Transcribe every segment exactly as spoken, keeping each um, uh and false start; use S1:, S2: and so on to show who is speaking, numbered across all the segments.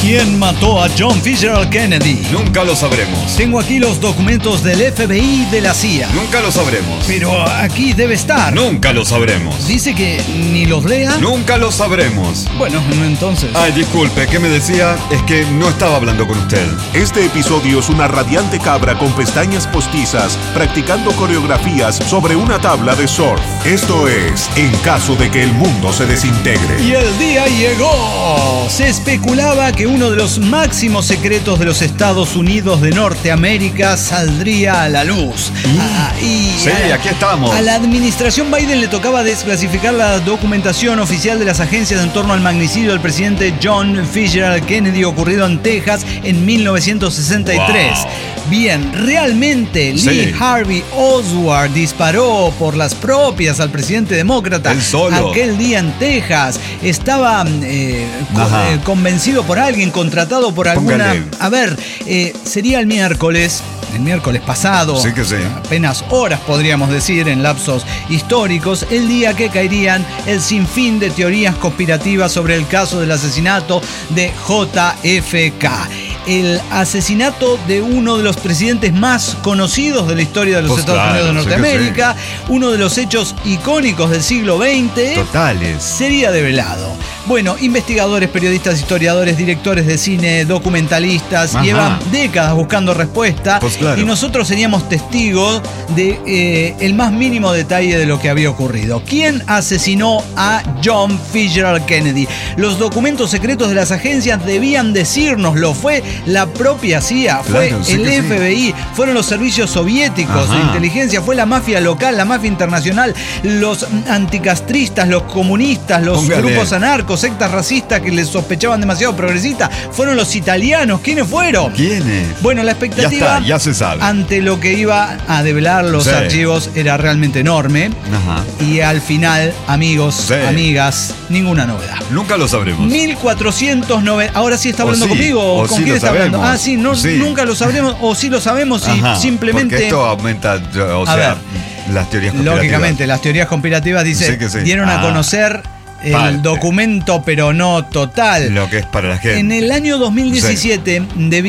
S1: ¿Quién mató a John Fitzgerald Kennedy?
S2: Nunca lo sabremos.
S1: Tengo aquí los documentos del F B I y de la C I A.
S2: Nunca lo sabremos.
S1: Pero aquí debe estar.
S2: Nunca lo sabremos.
S1: Dice que ni los lea.
S2: Nunca lo sabremos.
S1: Bueno, entonces.
S2: Ay, disculpe, ¿qué me decía? Es que no estaba hablando con usted.
S3: Este episodio es una radiante cabra con pestañas postizas practicando coreografías sobre una tabla de surf. Esto es En caso de que el mundo se desintegre.
S1: Y el día llegó. Se especulaba que uno de los máximos secretos de los Estados Unidos de Norteamérica saldría a la luz.
S2: Mm.
S1: Ah, y
S2: Sí,
S1: a,
S2: aquí estamos.
S1: A la administración Biden le tocaba desclasificar la documentación oficial de las agencias en torno al magnicidio del presidente John Fitzgerald Kennedy ocurrido en Texas en mil novecientos sesenta y tres.
S2: Wow.
S1: Bien, realmente
S2: Sí.
S1: Lee Harvey Oswald disparó por las propias al presidente demócrata
S2: Él solo.
S1: aquel día en Texas. Estaba eh, co-
S2: Ajá.
S1: eh, convencido por alguien, contratado por alguna...
S2: Póngale.
S1: A ver, eh, sería el miércoles, el miércoles pasado,
S2: Sí que sí.
S1: apenas horas podríamos decir en lapsos históricos, el día que caerían el sinfín de teorías conspirativas sobre el caso del asesinato de J F K. El asesinato de uno de los presidentes más conocidos de la historia de los
S2: Pues
S1: Estados
S2: claro,
S1: Unidos de
S2: sí que
S1: Norteamérica, uno de los hechos icónicos del siglo veinte,
S2: Totales.
S1: sería develado. Bueno, investigadores, periodistas, historiadores, directores de cine, documentalistas,
S2: Ajá.
S1: llevan décadas buscando respuesta.
S2: Pues claro.
S1: Y nosotros seríamos testigos de eh, el más mínimo detalle de lo que había ocurrido. ¿Quién asesinó a John Fitzgerald Kennedy? Los documentos secretos de las agencias debían decírnoslo. Fue la propia C I A, fue
S2: Claro, sí
S1: el
S2: que sí.
S1: F B I, fueron los servicios soviéticos de
S2: Ajá.
S1: inteligencia, fue la mafia local, la mafia internacional, los anticastristas, los comunistas, los
S2: Póngale.
S1: grupos anarcos, sectas racistas que les sospechaban demasiado progresistas, fueron los italianos. ¿Quiénes fueron?
S2: ¿Quiénes?
S1: Bueno, la
S2: Ya
S1: expectativa
S2: está, ya se sabe.
S1: ante lo que iba a develar los
S2: Sí.
S1: archivos era realmente enorme.
S2: Ajá.
S1: Y al final, amigos,
S2: Sí.
S1: amigas, ninguna novedad.
S2: Nunca lo sabremos.
S1: mil cuatrocientos noventa. Ahora sí está
S2: O
S1: hablando
S2: sí,
S1: conmigo.
S2: o
S1: ¿Con
S2: sí
S1: quién
S2: lo
S1: está hablando?
S2: sabemos.
S1: Ah, sí, no,
S2: Sí.
S1: nunca lo sabremos. O sí lo sabemos y
S2: Ajá,
S1: simplemente.
S2: Porque esto aumenta, o
S1: A
S2: sea,
S1: ver,
S2: las teorías conspirativas.
S1: Lógicamente, las teorías conspirativas dice,
S2: Sí que sí.
S1: dieron a
S2: Ah.
S1: conocer el
S2: Parte.
S1: documento, pero no total.
S2: Lo que es para la gente.
S1: En el año dos mil diecisiete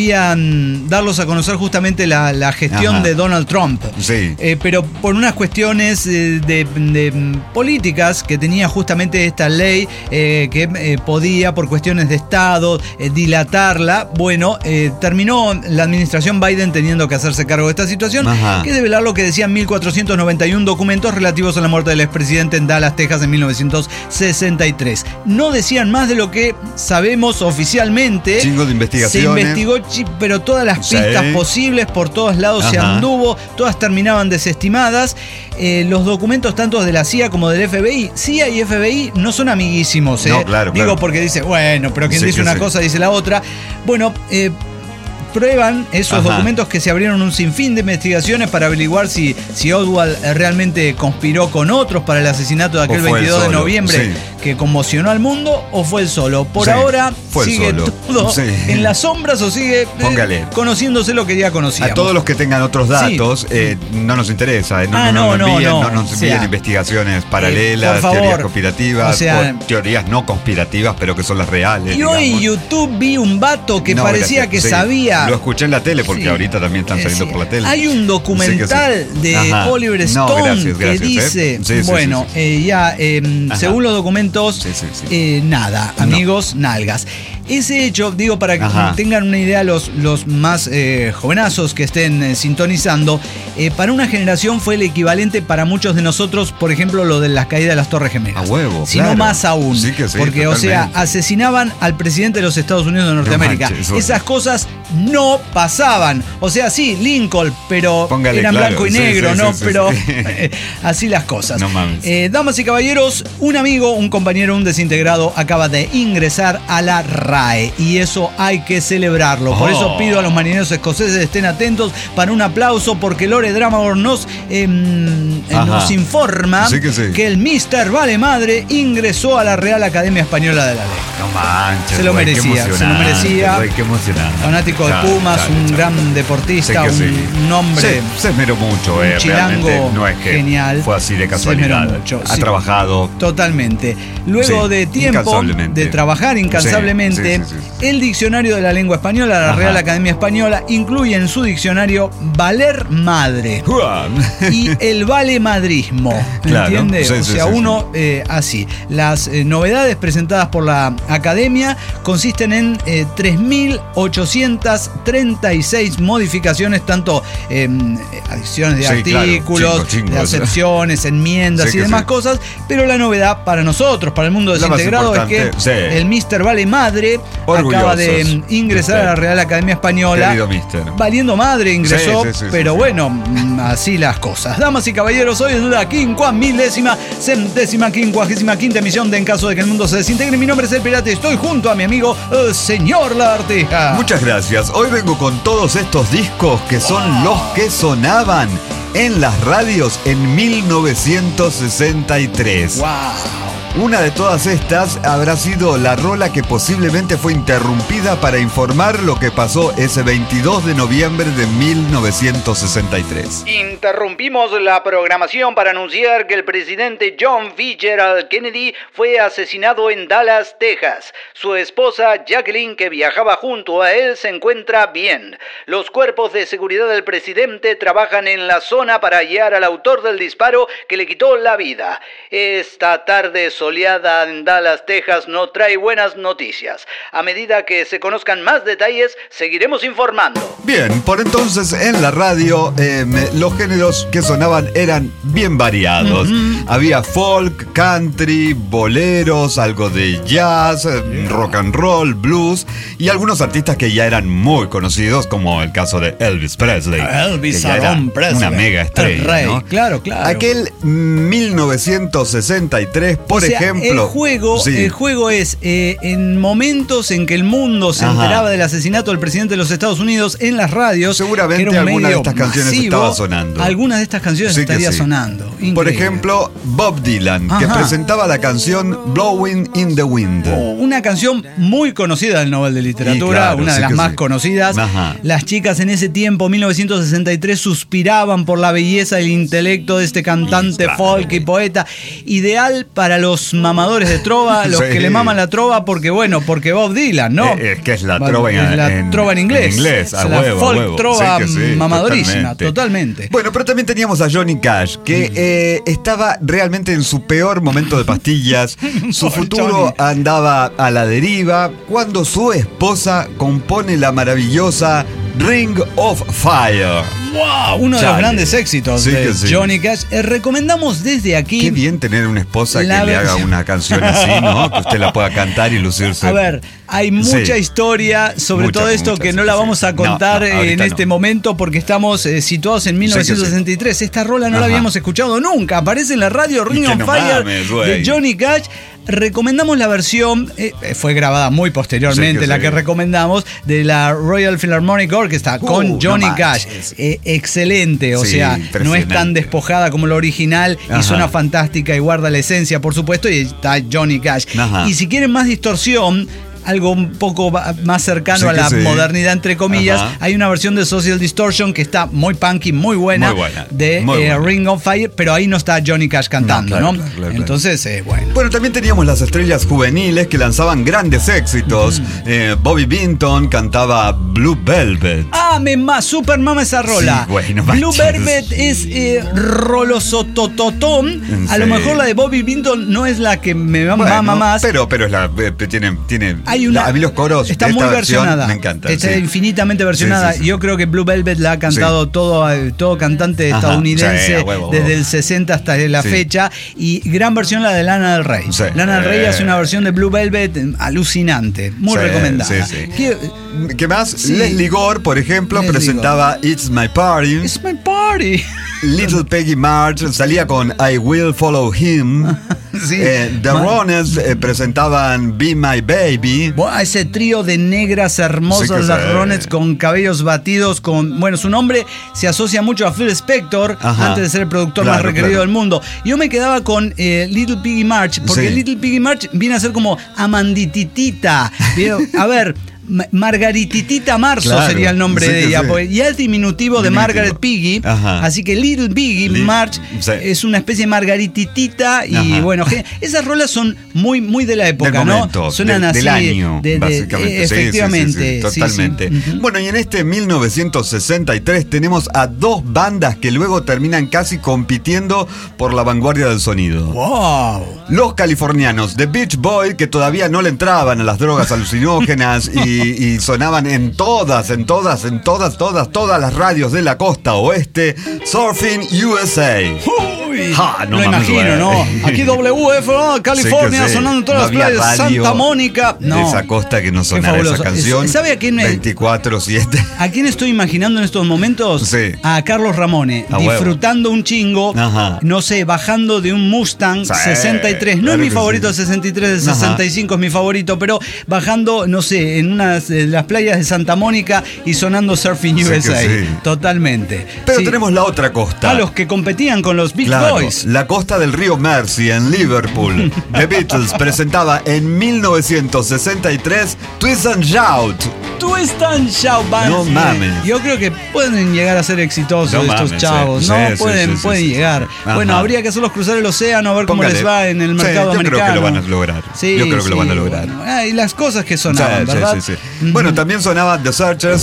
S1: debían darlos a conocer justamente la, la gestión
S2: Ajá.
S1: de Donald Trump.
S2: Sí.
S1: Eh, pero por unas cuestiones eh, de, de, mm, políticas que tenía justamente esta ley eh, que eh, podía, por cuestiones de Estado, eh, dilatarla. Bueno, eh, terminó la administración Biden teniendo que hacerse cargo de esta situación,
S2: Ajá.
S1: que develar lo que decían mil cuatrocientos noventa y uno documentos relativos a la muerte del expresidente en Dallas, Texas, en mil novecientos sesenta y tres. No decían más de lo que sabemos oficialmente.
S2: Chingo de investigaciones.
S1: Se investigó, chi- pero todas las
S2: Sí.
S1: pistas posibles por todos lados se
S2: Ajá.
S1: anduvo, todas terminaban desestimadas. Eh, los documentos tanto de la C I A como del F B I, C I A y F B I no son amiguísimos, ¿eh?
S2: No, claro,
S1: Digo
S2: claro.
S1: porque dice, bueno, pero quien
S2: Sí
S1: dice
S2: que
S1: una
S2: sí.
S1: cosa dice la otra. Bueno, eh, prueban esos
S2: Ajá.
S1: documentos que se abrieron un sinfín de investigaciones para averiguar si, si Oswald eh, realmente conspiró con otros para el asesinato de aquel
S2: O fue él
S1: veintidós de
S2: solo,
S1: noviembre
S2: sí.
S1: que conmocionó al mundo, o fue él solo. Por
S2: Sí,
S1: ahora
S2: fue él
S1: sigue
S2: solo.
S1: todo
S2: Sí.
S1: en las sombras o sigue eh,
S2: Póngale.
S1: conociéndose lo que ya conocíamos.
S2: A todos los que tengan otros datos,
S1: Sí.
S2: eh, no nos interesa. eh, No,
S1: Ah,
S2: no,
S1: no,
S2: nos
S1: no,
S2: envíen,
S1: no.
S2: no nos
S1: O
S2: envíen
S1: sea,
S2: investigaciones paralelas,
S1: por favor,
S2: teorías conspirativas,
S1: o sea,
S2: o teorías no conspirativas, pero que son las reales.
S1: Y hoy en
S2: digamos.
S1: YouTube vi un vato que
S2: No,
S1: parecía
S2: gracias,
S1: que
S2: sí.
S1: sabía.
S2: Lo escuché en la tele porque
S1: Sí.
S2: ahorita también están
S1: Eh,
S2: saliendo
S1: sí.
S2: por la tele.
S1: Hay un documental
S2: Sí que sí.
S1: de
S2: Ajá.
S1: Oliver
S2: No,
S1: Stone
S2: gracias,
S1: que
S2: gracias,
S1: dice,
S2: ¿eh? Sí, sí,
S1: bueno,
S2: sí, sí.
S1: eh, ya, eh,
S2: Ajá.
S1: según los documentos,
S2: Sí, sí, sí.
S1: eh, nada,
S2: No.
S1: amigos, nalgas. Ese hecho, digo, para que
S2: Ajá.
S1: tengan una idea los, los más eh, jovenazos que estén eh, sintonizando, eh, para una generación fue el equivalente para muchos de nosotros, por ejemplo, lo de las caídas de las Torres Gemelas.
S2: A huevo,
S1: Si no
S2: claro.
S1: más aún.
S2: Sí que sí,
S1: porque, o sea,
S2: totalmente.
S1: asesinaban al presidente de los Estados Unidos de Norteamérica.
S2: manches, eso-
S1: Esas cosas no pasaban. O sea, sí, Lincoln, pero
S2: Póngale,
S1: eran
S2: claro,
S1: blanco y
S2: sí,
S1: negro,
S2: sí,
S1: ¿no?
S2: sí, sí,
S1: pero
S2: sí.
S1: eh, así las cosas.
S2: No mames.
S1: Eh, damas y caballeros, un amigo, un compañero, un desintegrado acaba de ingresar a la R A E y eso hay que celebrarlo. Por
S2: Oh.
S1: eso pido a los marineros escoceses estén atentos para un aplauso porque Lore Dramagor nos, eh,
S2: Ajá.
S1: nos informa
S2: Sí que sí.
S1: que el mister Vale Madre ingresó a la Real Academia Española de la Ley.
S2: No manches.
S1: Se lo
S2: güey,
S1: merecía,
S2: qué
S1: se lo merecía.
S2: Güey, qué emocionante.
S1: Fanático de
S2: Claro,
S1: Pumas,
S2: claro,
S1: un
S2: claro.
S1: gran deportista,
S2: Sé que
S1: un,
S2: sí.
S1: un hombre.
S2: Se, se esmeró mucho, eh.
S1: un chilango
S2: Realmente no es que
S1: genial.
S2: fue así de
S1: Se
S2: casualidad.
S1: esmeró mucho,
S2: ha
S1: sí.
S2: trabajado.
S1: Totalmente. Luego
S2: Sí,
S1: de tiempo
S2: incansablemente.
S1: de trabajar incansablemente,
S2: Sí, sí, sí, sí.
S1: el diccionario de la lengua española, la
S2: Ajá.
S1: Real Academia Española, incluye en su diccionario valer madre y el valemadrismo.
S2: Claro,
S1: ¿Entiende?
S2: sí,
S1: o
S2: sí,
S1: sea,
S2: sí,
S1: uno eh, así. Las eh, novedades presentadas por la Academia consisten en eh, tres mil ochocientas treinta y seis modificaciones, tanto eh, adiciones de
S2: Sí, claro,
S1: artículos,
S2: chingo, chingo,
S1: de
S2: o sea.
S1: acepciones, enmiendas
S2: Sí
S1: y
S2: que
S1: demás
S2: sí.
S1: cosas, pero la novedad para nosotros, para el mundo
S2: La más
S1: desintegrado, es que
S2: importante, sí.
S1: el mister Vale Madre
S2: Orgullosos
S1: acaba de mm, ingresar
S2: de
S1: a la
S2: usted.
S1: Real Academia Española.
S2: Querido mister.
S1: Valiendo madre ingresó,
S2: Sí, sí, sí,
S1: pero
S2: sí, sí.
S1: bueno, mm, así las cosas. Damas y caballeros, hoy es la quincuagésima milésima, centésima, quincuagésima quinta emisión de En Caso de que el Mundo se Desintegre. Mi nombre es El Pirata y estoy junto a mi amigo, el señor La Arteja.
S2: Muchas gracias. Hoy vengo con todos estos discos que son los que sonaban en las radios en mil novecientos sesenta y tres.
S1: ¡Wow!
S2: Una de todas estas habrá sido la rola que posiblemente fue interrumpida para informar lo que pasó ese veintidós de noviembre de mil novecientos sesenta y tres.
S1: Interrumpimos la programación para anunciar que el presidente John Fitzgerald Kennedy fue asesinado en Dallas, Texas. Su esposa Jacqueline, que viajaba junto a él, se encuentra bien. Los cuerpos de seguridad del presidente trabajan en la zona para hallar al autor del disparo que le quitó la vida. Esta tarde soleada en Dallas, Texas, no trae buenas noticias. A medida que se conozcan más detalles, seguiremos informando.
S2: Bien, por entonces en la radio eh, los géneros que sonaban eran bien variados. Uh-huh. Había folk, country, boleros, algo de jazz, yeah. rock and roll, blues y algunos artistas que ya eran muy conocidos, como el caso de Elvis Presley.
S1: Elvis Aaron Presley.
S2: Una mega estrella.
S1: El rey,
S2: ¿no?
S1: Claro, claro.
S2: Aquel mil novecientos sesenta y tres, por
S1: o sea,
S2: ejemplo.
S1: El juego,
S2: sí.
S1: el juego es eh, en momentos en que el mundo se
S2: Ajá.
S1: enteraba del asesinato del presidente de los Estados Unidos en las radios.
S2: Seguramente
S1: que era un
S2: alguna de
S1: medio
S2: estas canciones
S1: masivo,
S2: estaba sonando.
S1: Algunas de estas canciones
S2: sí
S1: estaría
S2: sí.
S1: sonando. Increíble.
S2: Por ejemplo, Bob Dylan,
S1: Ajá.
S2: que presentaba la canción Blowing in the Wind.
S1: Oh, una canción muy conocida del Nobel de Literatura,
S2: claro,
S1: una de
S2: sí
S1: las
S2: que
S1: más
S2: sí.
S1: conocidas.
S2: Ajá.
S1: Las chicas en ese tiempo, mil novecientos sesenta y tres, suspiraban por la belleza del intelecto de este cantante
S2: claro.
S1: folk y poeta. Ideal para los mamadores de trova, los
S2: Sí.
S1: que le maman la trova, porque bueno, porque Bob Dylan, ¿no?
S2: Eh, es que es la trova en,
S1: es la
S2: en,
S1: trova en inglés.
S2: En inglés, a
S1: es la
S2: huevo,
S1: folk
S2: a huevo.
S1: trova
S2: Sí que sí,
S1: mamadorísima,
S2: totalmente.
S1: totalmente.
S2: Bueno, pero también teníamos a Johnny Cash, que eh, estaba realmente en su peor momento de pastillas. Su futuro
S1: Johnny.
S2: andaba a la deriva cuando su esposa compone la maravillosa Ring of Fire.
S1: ¡Wow! Uno de
S2: Chale.
S1: los grandes éxitos
S2: Sí
S1: de
S2: que sí.
S1: Johnny Cash. Eh, recomendamos desde aquí.
S2: Qué bien tener una esposa
S1: La
S2: que le haga
S1: versión-
S2: una canción así, ¿no? Que usted la pueda cantar y lucirse.
S1: A ver, hay mucha
S2: Sí.
S1: historia sobre
S2: Mucha,
S1: todo esto
S2: mucha,
S1: que
S2: sí,
S1: no la
S2: sí.
S1: vamos a
S2: No,
S1: contar
S2: no,
S1: eh, en
S2: ahorita
S1: este
S2: no.
S1: momento porque estamos eh, situados en mil novecientos sesenta y tres. Esta rola no la
S2: Ajá.
S1: habíamos escuchado nunca. Aparece en la radio Ring
S2: que
S1: on
S2: no
S1: Fire
S2: mames, güey.
S1: de Johnny Cash. Recomendamos la versión, eh, fue grabada muy posteriormente,
S2: Sí que
S1: la
S2: sí.
S1: que recomendamos, de la Royal Philharmonic Orchestra
S2: Uh,
S1: con
S2: no
S1: Johnny Cash.
S2: manches.
S1: Eh, excelente, o
S2: Sí,
S1: sea, no es tan
S2: impresionante.
S1: despojada como la original
S2: Ajá.
S1: y suena fantástica y guarda la esencia, por supuesto, y está Johnny Cash.
S2: Ajá.
S1: Y si quieren más distorsión, algo un poco va- más cercano
S2: Sí
S1: a
S2: que
S1: la
S2: sí.
S1: modernidad, entre comillas,
S2: Ajá.
S1: hay una versión de Social Distortion que está muy punky, muy buena,
S2: Muy buena,
S1: de
S2: muy
S1: eh,
S2: buena.
S1: Ring of Fire, pero ahí no está Johnny Cash cantando,
S2: claro,
S1: ¿no?
S2: claro, claro, claro.
S1: Entonces, eh, bueno.
S2: Bueno, también teníamos las estrellas juveniles que lanzaban grandes éxitos. Eh, Bobby Binton cantaba Blue Velvet.
S1: Ah, me ma, super mama esa rola.
S2: Sí, güey, no
S1: Blue
S2: manches.
S1: Velvet es eh, rolosotototón.
S2: ¿En
S1: A lo
S2: serio?
S1: mejor la de Bobby Binton no es la que me mama
S2: Bueno,
S1: más.
S2: Pero, pero es la, eh, tiene, tiene.
S1: Hay una,
S2: a mí los coros
S1: está
S2: de esta
S1: muy
S2: versión
S1: versionada.
S2: me encantan.
S1: Está
S2: sí.
S1: infinitamente versionada.
S2: Sí, sí, sí.
S1: Yo creo que Blue Velvet la ha cantado
S2: Sí.
S1: todo, eh, todo cantante
S2: Ajá.
S1: estadounidense
S2: Sí, a huevo, a huevo.
S1: desde el sesenta hasta la
S2: Sí.
S1: fecha. Y gran versión la de Lana del Rey.
S2: Sí.
S1: Lana del Rey
S2: Eh.
S1: hace una versión de Blue Velvet eh, alucinante. Muy
S2: Sí,
S1: recomendada.
S2: sí, sí.
S1: ¿Qué-
S2: ¿Qué más?
S1: Sí.
S2: Leslie Gore, por ejemplo,
S1: Leslie
S2: presentaba It's My Party.
S1: It's my party.
S2: Little Peggy March salía con I Will Follow Him.
S1: Sí.
S2: Eh, The
S1: Ma-
S2: Ronettes eh, presentaban Be My Baby.
S1: Buah, ese trío de negras hermosas,
S2: Sí que
S1: las
S2: sí.
S1: Ronettes con cabellos batidos, con, bueno, su nombre se asocia mucho a Phil Spector,
S2: Ajá.
S1: antes de ser el productor
S2: Claro,
S1: más requerido
S2: claro.
S1: del mundo. Yo me quedaba con eh, Little Piggy March, porque
S2: Sí.
S1: Little Piggy March viene a ser como Amandititita. A ver, Ma- Margarititita Marzo
S2: Claro,
S1: sería el nombre
S2: sí
S1: de
S2: que
S1: ella,
S2: sí.
S1: porque ya es diminutivo de
S2: Diminutivo.
S1: Margaret Piggy,
S2: Ajá.
S1: así que Little Piggy
S2: Li-
S1: March
S2: sí.
S1: es una especie de Margarititita y
S2: Ajá.
S1: bueno, ge- esas rolas son muy, muy de la época,
S2: Del
S1: ¿no?
S2: momento,
S1: Suenan
S2: de-
S1: así
S2: del año,
S1: de- de-
S2: básicamente.
S1: eh,
S2: Sí, sí, sí,
S1: efectivamente,
S2: sí,
S1: sí, sí.
S2: totalmente.
S1: Ujú.
S2: Bueno, y en este mil novecientos sesenta y tres tenemos a dos bandas que luego terminan casi compitiendo por la vanguardia del sonido.
S1: Wow.
S2: Los californianos The Beach Boys, que todavía no le entraban a las drogas alucinógenas y, y sonaban en todas, en todas, en todas, todas, todas las radios de la costa oeste, Surfing U S A.
S1: Uy,
S2: Ja, no
S1: lo
S2: mames,
S1: imagino,
S2: güey.
S1: ¿no? Aquí W F, ¿no? California,
S2: Sí que sí.
S1: sonando en todas
S2: No
S1: las
S2: había
S1: playas de
S2: radio
S1: Santa Mónica. No.
S2: De esa costa que no
S1: Qué
S2: sonara esa
S1: fabuloso.
S2: canción.
S1: ¿Sabe a quién me-
S2: veinticuatro siete.
S1: ¿A quién estoy imaginando en estos momentos?
S2: Sí.
S1: A Carlos Ramone,
S2: A huevo.
S1: disfrutando un chingo,
S2: Ajá.
S1: no sé, bajando de un Mustang
S2: Sí,
S1: sesenta y tres. No
S2: claro
S1: es mi
S2: que
S1: favorito
S2: sí.
S1: el sesenta y tres, el
S2: Ajá.
S1: sesenta y cinco es mi favorito, pero bajando, no sé, en unas de las playas de Santa Mónica y sonando Surfing
S2: Sí
S1: U S A.
S2: que sí.
S1: Totalmente.
S2: Pero
S1: Sí.
S2: tenemos la otra costa.
S1: A los que competían con los Beach
S2: Claro,
S1: Boys.
S2: la costa del río Mersey en Liverpool. The Beatles presentaba en mil novecientos sesenta y tres Twist and Shout.
S1: Twist and Shout Band.
S2: No mames.
S1: Yo creo que pueden llegar a ser exitosos
S2: No
S1: estos
S2: mames,
S1: chavos,
S2: sí,
S1: ¿no?
S2: sí,
S1: pueden
S2: sí, sí,
S1: pueden
S2: sí, sí.
S1: llegar.
S2: Ajá.
S1: Bueno, habría que hacerlos cruzar el océano a ver cómo
S2: Póngale.
S1: les va en el
S2: Sí,
S1: mercado
S2: yo
S1: americano.
S2: creo que lo van a lograr.
S1: Sí,
S2: Yo creo que lo
S1: sí,
S2: van a lograr.
S1: bueno. Ah, y las cosas que
S2: Sí,
S1: sonaban,
S2: sí,
S1: ¿verdad?
S2: sí, sí. Bueno, también sonaban The Searchers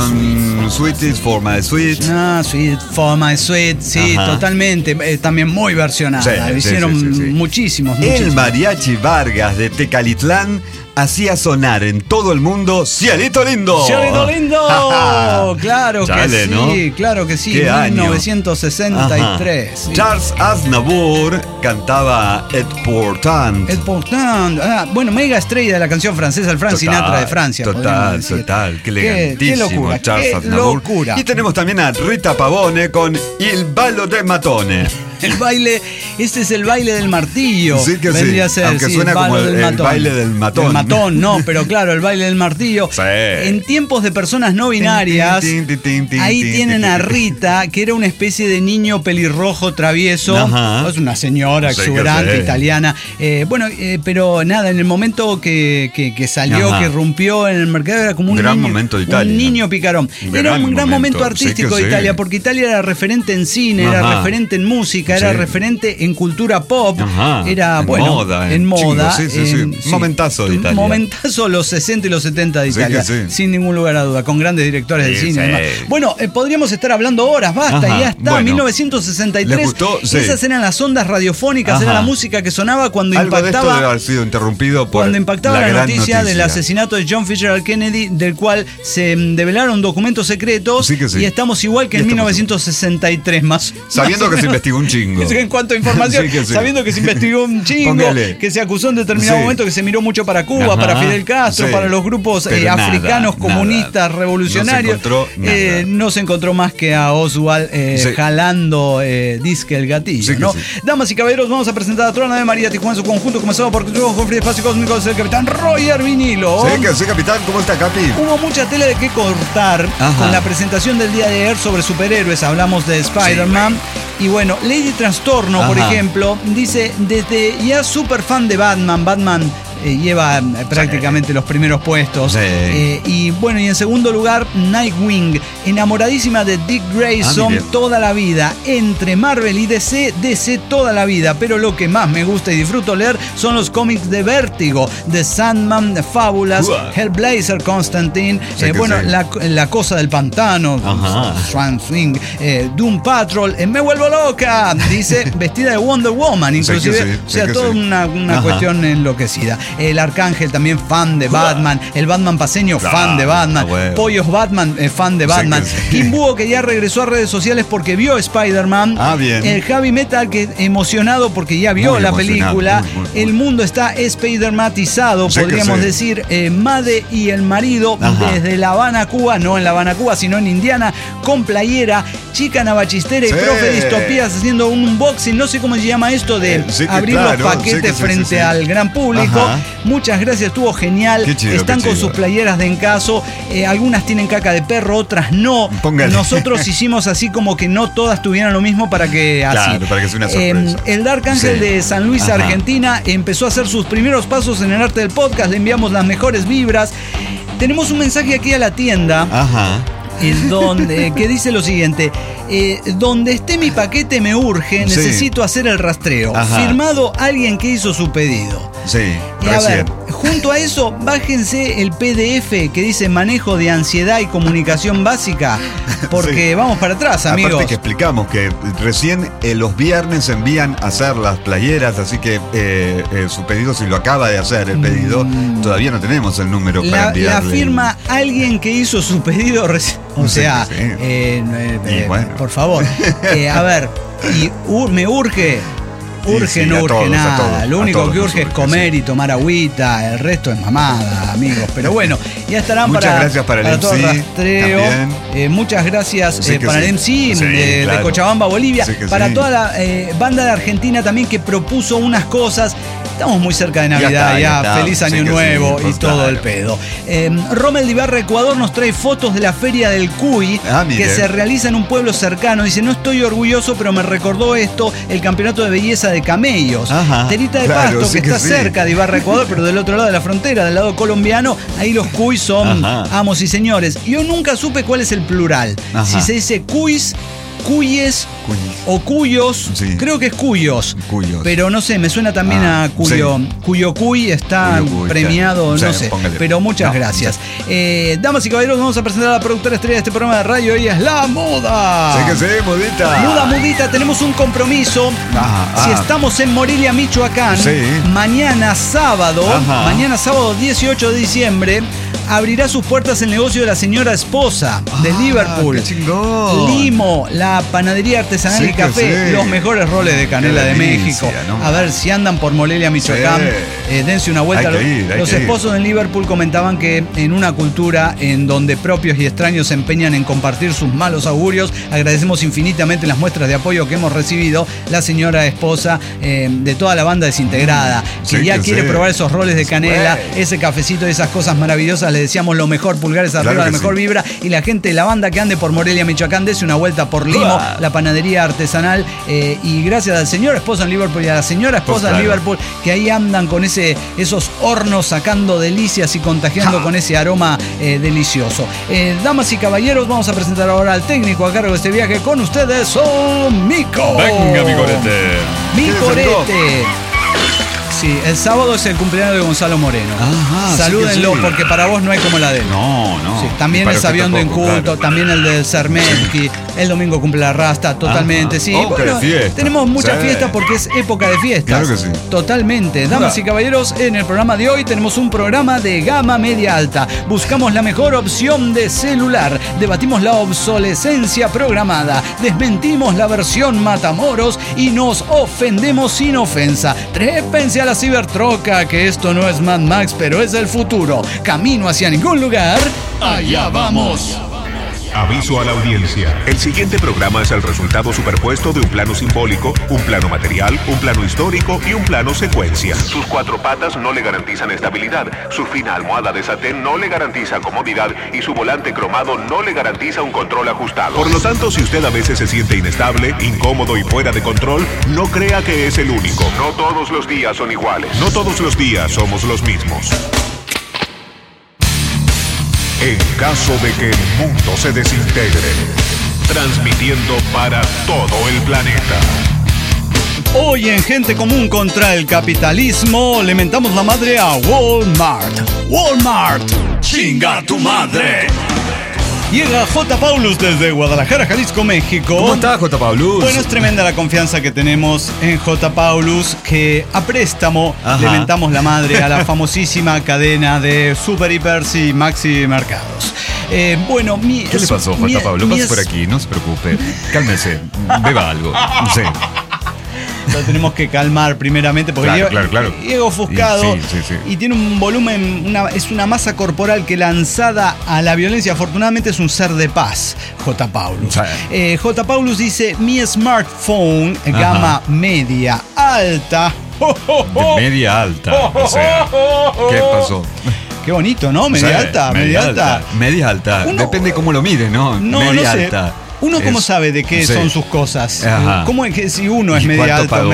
S2: con Sweeties for My Sweet.
S1: Ah, Sweet for My Sweet, sí,
S2: Ajá.
S1: totalmente. Eh, también muy versionada.
S2: Sí,
S1: Lo
S2: sí,
S1: hicieron
S2: sí, sí, sí.
S1: muchísimos,
S2: El
S1: muchísimos.
S2: mariachi Vargas de Tecalitlán hacía sonar en todo el mundo Cielito Lindo.
S1: ¡Cielito lindo! Claro que
S2: Chale,
S1: sí,
S2: ¿no?
S1: claro que sí.
S2: ¿Qué año?
S1: mil novecientos sesenta y tres.
S2: Ajá.
S1: sí.
S2: Charles Aznavour cantaba Et Pourtant.
S1: El Portland, ah, bueno, mega estrella de la canción francesa, el Frank
S2: Total,
S1: Sinatra de Francia. podríamos
S2: Total,
S1: decir.
S2: total, qué
S1: Qué,
S2: elegantísimo.
S1: qué locura,
S2: Charles
S1: qué
S2: Aznavour.
S1: locura.
S2: Y tenemos también a Rita Pavone con Il Ballo de Matone.
S1: El baile, este es el baile del martillo.
S2: Sí que sí,
S1: vendría a ser,
S2: aunque
S1: sí,
S2: suena como
S1: baile
S2: el-
S1: del
S2: el baile del matón.
S1: El matón, no, pero claro, el baile del martillo.
S2: Sí.
S1: En tiempos de personas no binarias,
S2: Tin, tin, tin, tin,
S1: ahí
S2: tin,
S1: tienen
S2: tin,
S1: a
S2: tin.
S1: Rita, que era una especie de niño pelirrojo travieso.
S2: Ajá.
S1: Es una señora
S2: Sí que
S1: exuberante
S2: sí.
S1: italiana. Eh, bueno, eh, pero nada, en el momento que, que- que salió,
S2: Ajá.
S1: que rompió en el mercado, era como un
S2: Gran
S1: niño,
S2: momento de Italia.
S1: un niño picarón.
S2: Un
S1: Era
S2: gran
S1: un gran
S2: momento,
S1: momento
S2: sí que
S1: artístico de
S2: sí.
S1: Italia, porque Italia era referente en cine, era
S2: Ajá.
S1: referente en música, era
S2: Sí.
S1: referente en cultura pop,
S2: Ajá.
S1: era
S2: En
S1: bueno,
S2: moda,
S1: en
S2: en
S1: moda,
S2: chingo, sí, sí, sí.
S1: en-
S2: Momentazo de Italia.
S1: Momentazo los sesenta y los setenta de
S2: Sí
S1: Italia,
S2: que sí.
S1: sin ningún lugar a duda, con grandes directores de
S2: Sí,
S1: cine. y
S2: sí.
S1: demás. Bueno, eh, podríamos estar hablando horas, basta,
S2: Ajá,
S1: y ya está,
S2: bueno.
S1: mil novecientos sesenta y tres.
S2: ¿Les gustó? Sí.
S1: Esas eran las ondas radiofónicas,
S2: Ajá.
S1: era la música que sonaba cuando
S2: Algo de esto
S1: impactaba.
S2: debe haber sido interrumpido por
S1: Cuando impactaba la,
S2: gran
S1: noticia, del asesinato de John Fitzgerald Kennedy, del cual se mm, develaron documentos secretos,
S2: Sí que sí.
S1: y estamos igual que
S2: Y
S1: en
S2: estamos
S1: mil novecientos sesenta y tres más.
S2: Sabiendo
S1: más o
S2: que se
S1: menos.
S2: investigó un chingo.
S1: En cuanto a información,
S2: Sí que sí.
S1: sabiendo que se investigó un chingo,
S2: Póngale.
S1: que se acusó en determinado
S2: Sí.
S1: momento, que se miró mucho para Cuba,
S2: Ajá.
S1: para Fidel Castro,
S2: Sí.
S1: para los grupos eh,
S2: Pero nada,
S1: africanos,
S2: nada.
S1: comunistas, revolucionarios.
S2: No se encontró nada.
S1: Eh, no se encontró más que a Oswald eh,
S2: Sí.
S1: jalando eh, disque el gatillo.
S2: Sí que
S1: ¿no?
S2: sí.
S1: Damas y caballeros, vamos a presentar a Trona de María Tijuana en su conjunto, comenzado por Joffrey Espacio Cósmico, el capitán Roger Vinilo.
S2: Sí, que sí, capitán, ¿cómo está, Capi?
S1: Hubo mucha tela de qué cortar
S2: Ajá.
S1: con la presentación del día de ayer sobre superhéroes. Hablamos de Spider-Man. Y bueno, Lady Trastorno, por
S2: Ajá.
S1: ejemplo, dice, desde ya súper fan de Batman, Batman eh, lleva eh, prácticamente los primeros puestos.
S2: Sí.
S1: Eh, y bueno, y en segundo lugar, Nightwing, enamoradísima de Dick Grayson
S2: Ah, mire.
S1: toda la vida. Entre Marvel y D C, D C toda la vida. Pero lo que más me gusta y disfruto leer son los cómics de Vértigo, de Sandman, de Fábulas,
S2: Uah.
S1: Hellblazer, Constantine,
S2: Sí
S1: eh,
S2: que
S1: bueno,
S2: sí.
S1: la, la cosa del pantano,
S2: Ajá.
S1: Swan Thing, eh, Doom Patrol, eh, me vuelvo loca, dice, vestida de Wonder Woman, inclusive,
S2: Sí que sí,
S1: o sea,
S2: sí que
S1: toda
S2: sí.
S1: una, una
S2: Ajá.
S1: cuestión enloquecida. El Arcángel también fan de Batman, el Batman paseño
S2: Claro,
S1: fan de Batman,
S2: a huevo.
S1: Pollos Batman eh, fan de
S2: Sí
S1: Batman,
S2: que sí.
S1: Kim Búho que ya regresó a redes sociales porque vio Spider-Man,
S2: Ah, bien.
S1: el Javi Metal que emocionado porque ya vio
S2: Muy
S1: la
S2: emocionado,
S1: película,
S2: muy, muy, muy.
S1: el mundo está Spider-matizado,
S2: Sí que
S1: podríamos
S2: sí.
S1: decir, eh, Made y el marido
S2: Ajá.
S1: desde La Habana, Cuba, no en La Habana, Cuba, sino en Indiana, con playera, chica navachistera y
S2: Sí.
S1: profe de distopías haciendo un unboxing, no sé cómo se llama esto de
S2: Eh, sí que
S1: abrir
S2: claro,
S1: los paquetes
S2: sí que sí,
S1: frente
S2: sí, sí.
S1: al gran público.
S2: Ajá.
S1: Muchas gracias, estuvo genial.
S2: Qué chido,
S1: Están
S2: qué
S1: con
S2: chido.
S1: sus playeras de encaso. Eh, algunas tienen caca de perro, otras no.
S2: Póngale.
S1: Nosotros hicimos así como que no todas tuvieran lo mismo para que así.
S2: Claro, para que sea una sorpresa.
S1: Eh, el Dark Ángel
S2: Sí.
S1: de San Luis,
S2: Ajá.
S1: Argentina, empezó a hacer sus primeros pasos en el arte del podcast. Le enviamos las mejores vibras. Tenemos un mensaje aquí a la tienda.
S2: Ajá.
S1: eh, donde, que dice lo siguiente: eh, donde esté mi paquete me urge,
S2: Sí.
S1: necesito hacer el rastreo.
S2: Ajá.
S1: Firmado alguien que hizo su pedido.
S2: Sí,
S1: Y a
S2: recién.
S1: ver, junto a eso, bájense el P D F que dice manejo de ansiedad y comunicación básica, porque
S2: Sí.
S1: vamos para atrás, amigos.
S2: Aparte que explicamos que recién eh, los viernes envían a hacer las playeras, así que eh, eh, su pedido, si lo acaba de hacer el pedido, todavía no tenemos el número para
S1: La, la
S2: enviarle.
S1: firma alguien que hizo su pedido reci- O
S2: Sí,
S1: sea,
S2: sí.
S1: eh, eh,
S2: Y
S1: eh,
S2: bueno.
S1: por favor. Eh, a ver, y u- me urge. Urge,
S2: Sí, sí,
S1: no
S2: a
S1: urge
S2: todos, a
S1: nada.
S2: todos,
S1: Lo
S2: a
S1: único
S2: todos
S1: que
S2: nos
S1: urge es
S2: urge,
S1: comer
S2: sí.
S1: y tomar agüita. El resto es mamada, amigos. Pero bueno, ya estarán
S2: Muchas
S1: para,
S2: gracias para el
S1: todo el
S2: M C
S1: rastreo.
S2: también.
S1: Eh, muchas gracias
S2: Sí
S1: eh,
S2: que
S1: para
S2: sí.
S1: el M C
S2: Sí,
S1: de, de
S2: claro.
S1: Cochabamba, Bolivia.
S2: Sí que
S1: para
S2: sí.
S1: toda la eh, banda de Argentina también que propuso unas cosas. Estamos muy cerca de
S2: Ya
S1: Navidad,
S2: está,
S1: ya.
S2: ya está.
S1: Feliz
S2: Sí
S1: Año
S2: que sí,
S1: Nuevo
S2: pues
S1: y todo
S2: claro.
S1: el pedo. Eh, Rommel de Ibarra, Ecuador, nos trae fotos de la feria del Cuy
S2: Ah, mire.
S1: que se realiza en un pueblo cercano. Dice: no estoy orgulloso, pero me recordó esto, el campeonato de belleza de camellos.
S2: Ajá,
S1: Terita de
S2: claro,
S1: Pasto,
S2: sí
S1: que
S2: que
S1: está
S2: sí.
S1: cerca de Ibarra, Ecuador, pero del otro lado de la frontera, del lado colombiano, ahí los cuys son
S2: Ajá.
S1: amos y señores. Yo nunca supe cuál es el plural.
S2: Ajá.
S1: Si se dice cuys, cuyes
S2: Cuyes.
S1: o cuyos,
S2: Sí.
S1: creo que es cuyos.
S2: Cuyos.
S1: Pero no sé, me suena también
S2: Ah,
S1: a cuyo,
S2: sí.
S1: cuyo cuy está
S2: Cuyo cuy,
S1: premiado,
S2: claro.
S1: no
S2: Sí,
S1: sé.
S2: póngale.
S1: Pero muchas
S2: No,
S1: gracias. Eh, damas y caballeros, vamos a presentar a la productora estrella de este programa de radio. Ella es La Moda.
S2: Sí que sí, mudita.
S1: Muda, mudita, tenemos un compromiso.
S2: Ah,
S1: Si
S2: ah.
S1: estamos en Morelia, Michoacán,
S2: Sí.
S1: mañana sábado,
S2: Ajá.
S1: mañana sábado dieciocho de diciembre, abrirá sus puertas el negocio de la señora esposa de
S2: Ah,
S1: Liverpool.
S2: qué chingón.
S1: Limo, la panadería artesanal
S2: Sí
S1: y
S2: que
S1: café,
S2: sí.
S1: los mejores roles de canela
S2: Qué
S1: de
S2: delicia,
S1: México.
S2: ¿no?
S1: A ver, si andan por Morelia, Michoacán,
S2: Sí.
S1: eh, dense una vuelta.
S2: Hay que ir, hay
S1: los
S2: que ir.
S1: esposos en Liverpool comentaban que en una cultura en donde propios y extraños se empeñan en compartir sus malos augurios, agradecemos infinitamente las muestras de apoyo que hemos recibido. La señora esposa eh, de toda la banda desintegrada, que
S2: Sí,
S1: ya
S2: que
S1: quiere
S2: sí.
S1: probar esos roles de canela,
S2: Sí.
S1: ese cafecito y esas cosas maravillosas. Le deseamos lo mejor, pulgares arriba,
S2: Claro
S1: la
S2: que
S1: mejor
S2: sí.
S1: vibra. Y la gente, la banda que ande por Morelia, Michoacán, dese una vuelta por Limo,
S2: Uah.
S1: la panadería artesanal. eh, y gracias al señor esposo en Liverpool y a la señora esposa
S2: Pues
S1: en
S2: claro.
S1: Liverpool, que ahí andan con ese, esos hornos sacando delicias y contagiando
S2: Ja.
S1: con ese aroma eh, delicioso. Eh, damas y caballeros, vamos a presentar ahora al técnico a cargo de este viaje con ustedes, son Mico.
S2: Venga, mi corete.
S1: Mi
S2: ¿Quién es el
S1: corete. Sí, el sábado es el cumpleaños de Gonzalo Moreno.
S2: Ajá, sí que
S1: Salúdenlo,
S2: sí.
S1: porque para vos no hay como la de él.
S2: No, no.
S1: Sí, también
S2: Y para
S1: es
S2: usted
S1: avión de
S2: tampoco,
S1: inculto,
S2: claro.
S1: también el del Sermetki, el domingo cumple la Rasta, totalmente,
S2: Ajá.
S1: sí.
S2: Oh, qué fiesta.
S1: tenemos muchas
S2: Sí.
S1: fiestas porque es época de fiestas.
S2: Claro que sí.
S1: Totalmente. Damas y caballeros, en el programa de hoy tenemos un programa de gama media alta. Buscamos la mejor opción de celular, debatimos la obsolescencia programada, desmentimos la versión Matamoros y nos ofendemos sin ofensa. Trépense a la cibertroca, que esto no es Mad Max, pero es el futuro. Camino hacia ningún lugar. Allá vamos.
S3: Aviso a la audiencia. El siguiente programa es el resultado superpuesto de un plano simbólico, un plano material, un plano histórico y un plano secuencia. Sus cuatro patas no le garantizan estabilidad, su fina almohada de satén no le garantiza comodidad y su volante cromado no le garantiza un control ajustado. Por lo tanto, si usted a veces se siente inestable, incómodo y fuera de control, no crea que es el único. No todos los días son iguales. No todos los días somos los mismos. En caso de que el mundo se desintegre, transmitiendo para todo el planeta.
S1: Hoy en Gente Común contra el Capitalismo le mentamos la madre a Walmart. Walmart, chinga tu madre. Llega J. Paulus desde Guadalajara, Jalisco, México.
S2: ¿Cómo está, J. Paulus?
S1: Bueno, es tremenda la confianza que tenemos en J. Paulus, que a préstamo
S2: Ajá.
S1: le mentamos la madre a la famosísima cadena de Super, Hipers y Maxi Mercados. Eh, bueno, mi,
S2: ¿Qué le pasó,
S1: mi-
S2: J. Pablo?
S1: mi
S2: Pase
S1: es-
S2: por aquí, no se preocupe. Cálmese, beba algo. No sé.
S1: lo tenemos que calmar primeramente porque
S2: Claro,
S1: Diego,
S2: claro, claro.
S1: Diego ofuscado
S2: Sí, sí, sí.
S1: y tiene un volumen, una, es una masa corporal que lanzada a la violencia afortunadamente es un ser de paz, J. Paulus.
S2: Sí.
S1: Eh, J. Paulus dice, mi smartphone gama media alta.
S2: De media alta. O sea, ¿qué pasó?
S1: Qué bonito, ¿no? Media
S2: Sí,
S1: alta, media alta.
S2: Media alta.
S1: Uno-
S2: Depende cómo lo mire, ¿no?
S1: No,
S2: media
S1: no sé.
S2: alta.
S1: Uno cómo
S2: Es-
S1: sabe de qué
S2: sí.
S1: son sus cosas.
S2: Ajá.
S1: ¿Cómo es que si uno es
S2: ¿Y
S1: media
S2: cuánto
S1: alta?
S2: pagó?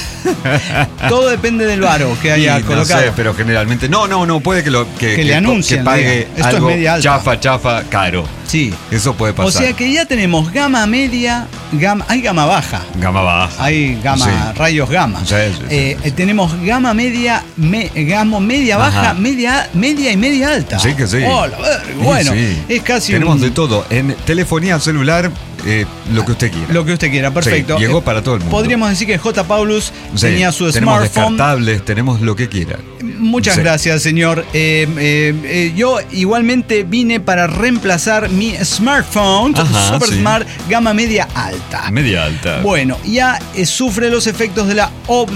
S1: me- Todo depende del varo que haya
S2: Y no
S1: colocado.
S2: sé, pero generalmente. No, no, no, puede que lo que,
S1: Que le anuncien,
S2: que pague
S1: diga, esto es
S2: algo
S1: media alta.
S2: chafa, chafa, caro.
S1: Sí.
S2: Eso puede
S1: O
S2: pasar.
S1: sea que ya tenemos gama media, gama, hay gama baja.
S2: Gama baja.
S1: Hay gama,
S2: Sí.
S1: rayos gamma.
S2: Sí, sí, sí,
S1: Eh,
S2: sí.
S1: Tenemos gama media, me, gama media baja,
S2: Ajá.
S1: media, media y media alta.
S2: Sí que sí.
S1: Oh, la verga.
S2: Sí,
S1: Bueno,
S2: sí.
S1: es casi
S2: Tenemos
S1: un-
S2: de todo. En telefonía celular, eh, lo que usted quiera.
S1: lo que usted quiera, perfecto.
S2: Sí, llegó
S1: Eh,
S2: para todo el mundo.
S1: Podríamos decir que J. Paulus
S2: Sí,
S1: tenía su
S2: tenemos
S1: smartphone.
S2: descartables, tenemos lo que quiera.
S1: Muchas
S2: Sí.
S1: gracias, señor. Eh, eh, eh, yo igualmente vine para reemplazar mi smartphone,
S2: Ajá,
S1: Super
S2: sí.
S1: Smart, gama media alta.
S2: Media alta.
S1: Bueno, ya eh, sufre los efectos de la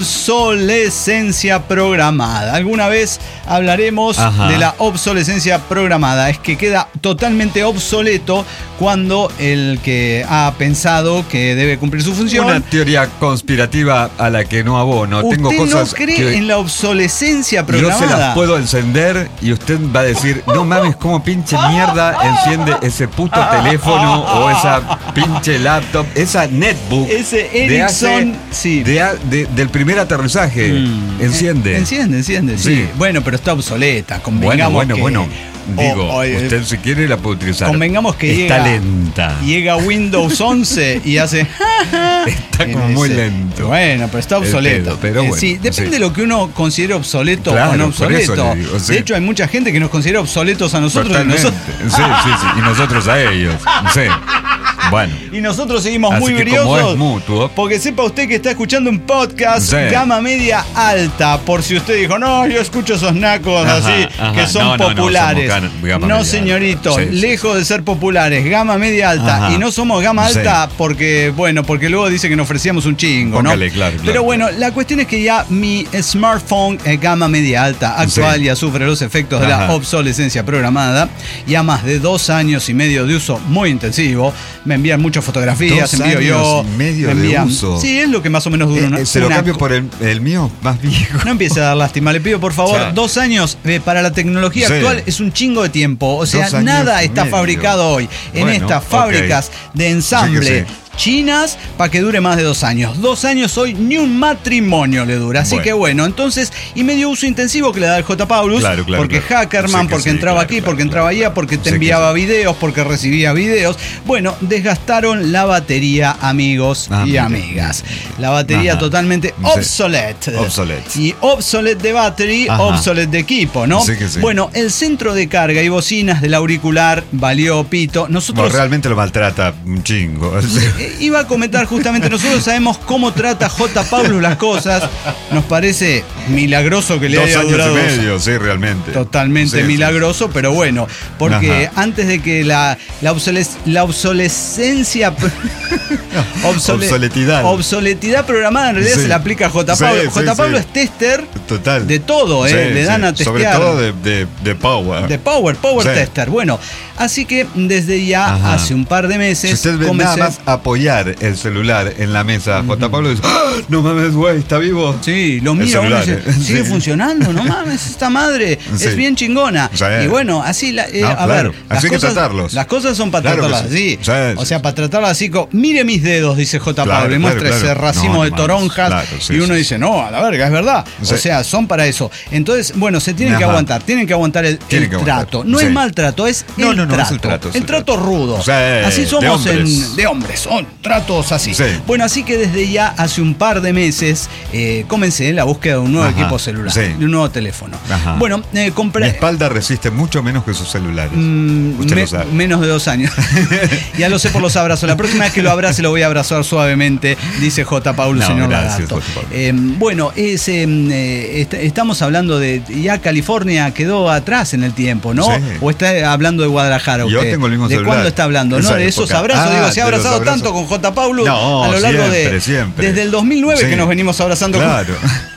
S1: obsolescencia programada. Alguna vez hablaremos
S2: Ajá.
S1: de la obsolescencia programada. Es que queda totalmente obsoleto cuando el que ha pensado que debe cumplir su función.
S2: Una teoría conspirativa a la que no abono.
S1: ¿Usted
S2: Tengo cosas
S1: no cree
S2: que
S1: en la obsolescencia
S2: yo
S1: programada?
S2: se las puedo encender y usted va a decir, no mames, cómo pinche mierda enciende ese puto teléfono o esa pinche laptop, esa netbook.
S1: Ese
S2: de hace-
S1: Ericsson, sí.
S2: de a- de- del primer aterrizaje.
S1: Mm.
S2: Enciende.
S1: Enciende, enciende, sí.
S2: Sí.
S1: Bueno, pero está obsoleta.
S2: Bueno,
S1: Convengamos
S2: bueno,
S1: que,
S2: bueno. Digo,
S1: o- o, eh,
S2: usted si quiere la puede utilizar.
S1: convengamos que
S2: Está
S1: llega,
S2: lenta.
S1: llega Windows once y hace.
S2: Está
S1: en
S2: como muy
S1: ese-
S2: lento.
S1: Bueno, pero está
S2: El
S1: obsoleto.
S2: pedo, pero
S1: Eh,
S2: bueno,
S1: sí, depende
S2: sí.
S1: de lo que uno considere obsoleto
S2: Claro,
S1: o no
S2: por eso
S1: obsoleto.
S2: le digo, sí.
S1: De hecho, hay mucha gente que nos considera obsoletos a nosotros y
S2: Totalmente.
S1: nosotros,
S2: Sí, sí, sí. Y nosotros a ellos. Sí. Bueno.
S1: y nosotros seguimos
S2: Así
S1: muy
S2: que como
S1: briosos.
S2: es mutuo.
S1: Porque sepa usted que está escuchando un podcast
S2: Sí.
S1: gama media alta. Por si usted dijo, no, yo escucho esos nacos
S2: Ajá,
S1: así
S2: ajá.
S1: que son
S2: No, no, no,
S1: populares.
S2: somos gama- gama
S1: No,
S2: media
S1: señorito,
S2: alta. Sí, sí,
S1: lejos de ser populares, gama media alta.
S2: Ajá.
S1: Y no somos gama
S2: Sí.
S1: alta porque, bueno, porque luego dice que nos ofrecíamos un chingo,
S2: Póngale,
S1: ¿no?
S2: claro, claro.
S1: Pero bueno, la cuestión es que ya mi smartphone eh, gama media alta actual
S2: Sí.
S1: ya sufre los efectos de la
S2: Ajá.
S1: obsolescencia programada. Ya más de dos años y medio de uso muy intensivo. Me envían muchas fotografías,
S2: Dos
S1: envío yo.
S2: años y medio
S1: me
S2: de
S1: envían-
S2: uso.
S1: Sí, es lo que más o menos dura
S2: Eh,
S1: una,
S2: eh, se lo
S1: una
S2: cambio
S1: co-
S2: por el, el mío más viejo.
S1: No empiece a dar lástima, le pido por favor,
S2: Ya.
S1: dos años eh, para la tecnología
S2: Sí.
S1: actual es un chingo de tiempo. O sea,
S2: Dos años
S1: nada
S2: y
S1: está
S2: medio.
S1: fabricado hoy en
S2: Bueno,
S1: estas
S2: ok.
S1: fábricas de ensamble.
S2: Sí que sí.
S1: Chinas para que dure más de dos años. Dos años hoy ni un matrimonio le dura. Así
S2: Bueno.
S1: que bueno, entonces, y medio uso intensivo que le da el J. Paulus.
S2: Claro, claro,
S1: porque
S2: claro.
S1: Hackerman,
S2: Sí que
S1: porque
S2: sí,
S1: entraba
S2: claro,
S1: aquí,
S2: claro,
S1: porque entraba
S2: claro.
S1: allá, porque te
S2: Sí que
S1: enviaba
S2: sí.
S1: videos, porque recibía videos. Bueno, desgastaron la batería, amigos
S2: Ah,
S1: y
S2: mire.
S1: amigas. La batería
S2: Ajá.
S1: totalmente
S2: Sí.
S1: obsolete.
S2: Obsolete.
S1: Y obsolete de battery,
S2: Ajá.
S1: obsolete de equipo, ¿no?
S2: Sí que sí.
S1: Bueno, el centro de carga y bocinas del auricular valió pito. Nosotros
S2: Bueno, realmente lo maltrata un chingo.
S1: eh, iba a comentar justamente, nosotros sabemos cómo trata J. Paulus las cosas. Nos parece milagroso que le
S2: Dos
S1: haya
S2: años
S1: durado
S2: y
S1: dos-
S2: medio, sí, realmente.
S1: Totalmente
S2: Sí, sí,
S1: milagroso, pero bueno, porque
S2: Ajá.
S1: antes de que la, la, obsoles- la obsolescencia. obsole-
S2: Obsoletidad.
S1: Obsoletidad programada en realidad
S2: Sí.
S1: se le aplica a J.
S2: Sí,
S1: Pablo.
S2: sí,
S1: J. Pablo
S2: sí.
S1: es tester
S2: Total.
S1: de todo, ¿eh?
S2: Sí,
S1: Le dan
S2: sí.
S1: a testear.
S2: Sobre todo de, de, de Power.
S1: De Power, Power
S2: Sí.
S1: Tester. Bueno, así que desde ya
S2: Ajá.
S1: hace un par de meses
S2: Si usted ve
S1: comencé-
S2: nada más apoyar el celular en la mesa, J. Pablo dice, ¡Ah! no mames, güey, ¿está vivo?
S1: Sí, lo
S2: El
S1: mira uno y
S2: celular,
S1: dice,
S2: eh.
S1: sigue
S2: Sí.
S1: funcionando, no mames, esta madre
S2: Sí.
S1: es bien chingona.
S2: Sí.
S1: Y bueno, así, la, eh,
S2: No,
S1: a
S2: claro,
S1: ver,
S2: así hay que
S1: cosas,
S2: tratarlos.
S1: las cosas son para
S2: Claro que
S1: tratarlas
S2: sí.
S1: así.
S2: Sí,
S1: o
S2: sí,
S1: sea,
S2: sí.
S1: para tratarlas así, como, mire mis dedos, dice J.
S2: Claro,
S1: Pablo, y
S2: claro,
S1: muestra
S2: claro.
S1: ese racimo
S2: No,
S1: de
S2: no
S1: toronjas.
S2: mames. Claro, sí,
S1: y uno
S2: sí,
S1: dice,
S2: sí.
S1: no, a la verga, es verdad.
S2: Sí.
S1: O sea, son para eso. Entonces, bueno, se tienen que
S2: Ajá.
S1: aguantar, tienen que aguantar el,
S2: Tienen
S1: el
S2: que aguantar.
S1: trato. No
S2: Sí.
S1: es maltrato, es
S2: No,
S1: el
S2: no, no,
S1: trato.
S2: es el trato, es
S1: el
S2: el
S1: trato
S2: trato.
S1: rudo.
S2: Sí,
S1: así
S2: de
S1: somos en,
S2: hombres.
S1: de hombres, son tratos así.
S2: Sí.
S1: Bueno, así que desde ya hace un par de meses eh, comencé la búsqueda de un nuevo
S2: Ajá,
S1: equipo celular,
S2: sí.
S1: de un nuevo teléfono.
S2: Ajá.
S1: Bueno, eh,
S2: Mi
S1: compré
S2: espalda resiste mucho menos que sus celulares.
S1: mm,
S2: Usted
S1: me-
S2: lo sabe.
S1: menos de dos años. Ya lo sé por los abrazos. La próxima vez que lo abrace lo voy a abrazar suavemente, dice J. Paulus,
S2: No,
S1: señor
S2: gracias,
S1: Lagarto.
S2: J. Paulus.
S1: Eh, bueno, es, eh, eh, est- estamos hablando de ya California quedó atrás en el tiempo, ¿no?
S2: Sí.
S1: O está hablando de Guadalajara. barajar a usted.
S2: Yo tengo el mismo
S1: ¿De
S2: celular.
S1: cuándo está hablando?
S2: Esa
S1: No, de esos
S2: época.
S1: abrazos.
S2: Ah,
S1: Digo, se ha
S2: de los
S1: abrazado
S2: abrazos.
S1: tanto con J. Paulus
S2: No,
S1: a lo largo
S2: siempre,
S1: de.
S2: siempre.
S1: Desde el dos mil nueve
S2: Sí.
S1: que nos venimos abrazando
S2: Claro.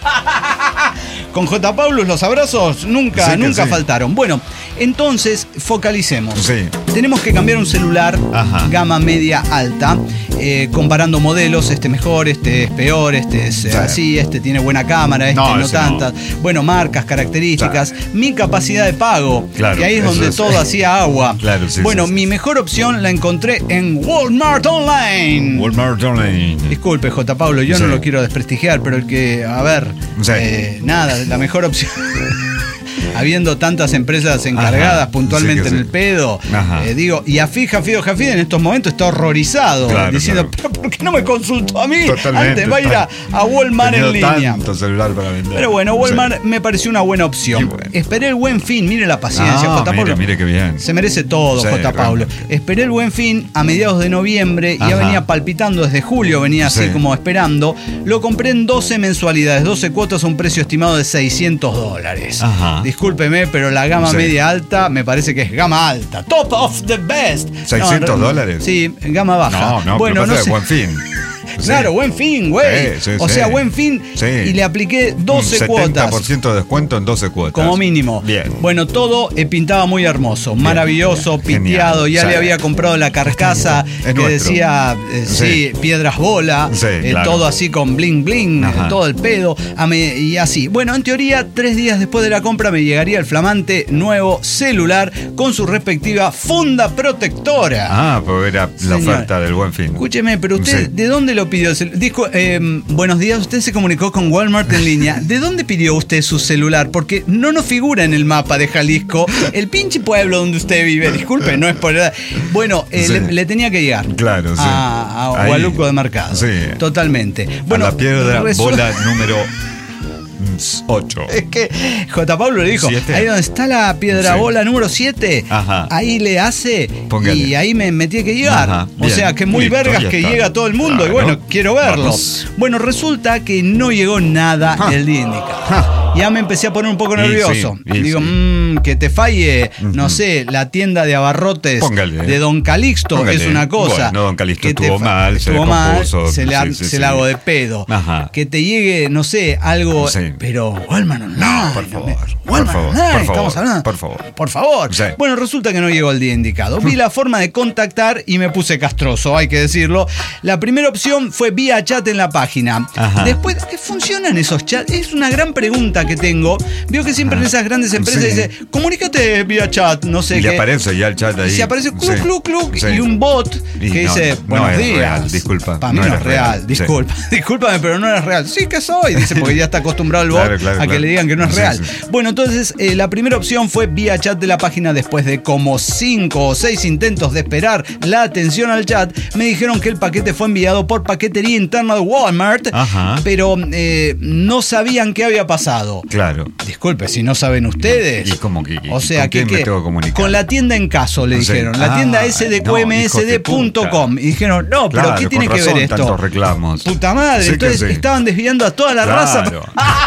S1: con, con J. Paulus, los abrazos nunca,
S2: Sí que
S1: nunca
S2: sí.
S1: faltaron. Bueno, entonces focalicemos.
S2: Sí.
S1: Tenemos que cambiar un celular
S2: Ajá.
S1: gama media alta, eh, comparando modelos, este mejor, este es peor, este es eh,
S2: Sí.
S1: así, este tiene buena cámara, este
S2: No,
S1: no,
S2: ese no.
S1: tantas. Bueno, marcas, características, mi capacidad de pago,
S2: Claro,
S1: que ahí es
S2: eso
S1: donde
S2: es.
S1: todo hacía agua.
S2: Claro, sí,
S1: bueno,
S2: sí, sí.
S1: mi mejor opción la encontré en Walmart Online.
S2: Walmart Online.
S1: Disculpe, J. Pablo, yo
S2: Sí.
S1: no lo quiero desprestigiar, pero el que, a ver,
S2: Sí.
S1: eh, nada, la mejor opción. Habiendo tantas empresas encargadas
S2: Ajá,
S1: puntualmente
S2: sí que
S1: en
S2: sí.
S1: el pedo,
S2: Ajá.
S1: eh, digo, y Afija Fido Jafid en estos momentos está horrorizado,
S2: Claro,
S1: diciendo,
S2: claro.
S1: pero ¿por qué no me consultó a mí?
S2: Totalmente.
S1: Antes va a ir a, a Walmart en
S2: Tenido
S1: línea.
S2: tanto celular para vender.
S1: Pero bueno, Walmart
S2: Sí.
S1: me pareció una buena opción.
S2: Qué bueno.
S1: Esperé el Buen Fin, mire la paciencia,
S2: Ah,
S1: J.
S2: mire,
S1: Pablo.
S2: mire qué bien.
S1: Se merece todo,
S2: Sí,
S1: J. Pablo.
S2: realmente.
S1: Esperé el Buen Fin a mediados de noviembre y ya
S2: Ajá.
S1: venía palpitando desde julio, venía así
S2: Sí.
S1: como esperando. Lo compré en doce mensualidades, doce cuotas a un precio estimado de seiscientos dólares.
S2: Ajá.
S1: Discúlpeme, pero la gama
S2: Sí.
S1: media alta me parece que es gama alta. Top of the best.
S2: ¿seiscientos
S1: No,
S2: dólares?
S1: Sí, gama baja.
S2: No, no,
S1: bueno,
S2: pero
S1: no
S2: pasa de
S1: sé.
S2: Buen Fin.
S1: Claro,
S2: Sí.
S1: Buen Fin, güey.
S2: Sí, sí,
S1: o
S2: sí.
S1: sea, Buen Fin.
S2: Sí.
S1: Y le apliqué doce
S2: Un setenta por
S1: cuotas.
S2: ciento de descuento en doce cuotas.
S1: Como mínimo.
S2: Bien.
S1: Bueno, todo eh, pintaba muy hermoso, maravilloso,
S2: bien,
S1: piteado.
S2: genial.
S1: Ya
S2: Sí.
S1: le había comprado la carcasa
S2: Es
S1: que
S2: nuestro.
S1: decía, eh, sí.
S2: Sí.
S1: piedras bola,
S2: Sí,
S1: eh,
S2: claro.
S1: todo así con bling bling,
S2: Ajá.
S1: eh, todo el pedo, a me- y así. Bueno, en teoría, tres días después de la compra me llegaría el flamante nuevo celular con su respectiva funda protectora.
S2: Ah, pues era la
S1: Señor.
S2: oferta del Buen Fin.
S1: Escúcheme, pero usted,
S2: Sí.
S1: ¿de dónde lo pidió? Se- Dijo, eh, buenos días, usted se comunicó con Walmart en línea. ¿De dónde pidió usted su celular? Porque no nos figura en el mapa de Jalisco el pinche pueblo donde usted vive. Disculpe, no es por edad. Bueno, eh,
S2: Sí.
S1: le, le tenía que llegar.
S2: Claro, sí.
S1: A, a
S2: Ahí.
S1: Hualuco de Mercado.
S2: Sí.
S1: Totalmente. Bueno,
S2: a la piedra
S1: resu-
S2: bola número ocho.
S1: Es que J. Pablo le dijo,
S2: ¿Siete?
S1: ahí donde está la piedra
S2: Sí.
S1: bola número siete,
S2: Ajá.
S1: ahí le hace
S2: Póngale.
S1: y ahí me, me tiene que llegar.
S2: Ajá,
S1: O
S2: bien.
S1: sea, que muy
S2: Listo,
S1: vergas
S2: ya
S1: que
S2: está.
S1: llega a todo el mundo y
S2: Claro.
S1: bueno, quiero verlo.
S2: Vamos.
S1: Bueno, resulta que no llegó nada
S2: Ja.
S1: el día indicado.
S2: Ja.
S1: Ya me empecé a poner un poco
S2: Y
S1: nervioso.
S2: sí, y
S1: Digo,
S2: sí.
S1: mmm, que te falle, no
S2: Ujú.
S1: sé, la tienda de abarrotes
S2: Póngale.
S1: de Don Calixto
S2: Póngale.
S1: es una cosa.
S2: Bueno, Don Calixto
S1: Que te
S2: estuvo
S1: fa-
S2: mal, se
S1: estuvo mal,
S2: descompuso.
S1: se le,
S2: Sí, sí,
S1: se
S2: sí.
S1: le hago de pedo.
S2: Ajá.
S1: Que te llegue, no sé, algo,
S2: Sí.
S1: pero Walmart Online.
S2: por favor,
S1: me-
S2: por
S1: Walmart
S2: favor,
S1: Online,
S2: por
S1: estamos
S2: favor,
S1: hablando.
S2: por favor.
S1: Por favor.
S2: Sí.
S1: Bueno, resulta que no llegó el día indicado. Vi la forma de contactar y me puse castroso, hay que decirlo. La primera opción fue vía chat en la página.
S2: Ajá.
S1: Después, ¿qué funcionan esos chats? Es una gran pregunta que tengo. Veo que siempre en esas grandes empresas
S2: Sí.
S1: dice, comunícate vía chat, no sé
S2: Y
S1: qué.
S2: le aparece ya el chat ahí.
S1: Y se aparece cluc,
S2: Sí.
S1: cluc, cluc,
S2: Sí.
S1: y un bot
S2: Y
S1: que
S2: no,
S1: dice,
S2: no
S1: buenos
S2: es
S1: días.
S2: real, disculpa,
S1: Para mí
S2: no
S1: no,
S2: es
S1: es real,
S2: real, sí.
S1: disculpa. Discúlpame, pero no es real. Sí que soy, dice, porque ya está acostumbrado el bot
S2: Claro, claro,
S1: a que
S2: claro.
S1: le digan que no es
S2: Sí,
S1: real.
S2: sí.
S1: Bueno, entonces eh, la primera opción fue vía chat de la página. Después de como cinco o seis intentos de esperar la atención al chat, me dijeron que el paquete fue enviado por paquetería interna de Walmart,
S2: Ajá.
S1: pero eh, no sabían qué había pasado.
S2: Claro.
S1: Disculpe, si no saben ustedes.
S2: ¿Y cómo que-
S1: O sea,
S2: con
S1: que,
S2: quién me
S1: que-
S2: tengo que comunicar?
S1: con la tienda en caso, le
S2: Sí.
S1: dijeron. La
S2: Ah,
S1: tienda S D Q M S D punto com.
S2: no,
S1: Y dijeron, no, pero
S2: Claro,
S1: ¿qué tiene
S2: con
S1: que
S2: razón,
S1: ver esto?
S2: tantos reclamos.
S1: Puta madre,
S2: Sí que
S1: entonces
S2: sí.
S1: estaban desviando a toda la raza.
S2: Claro.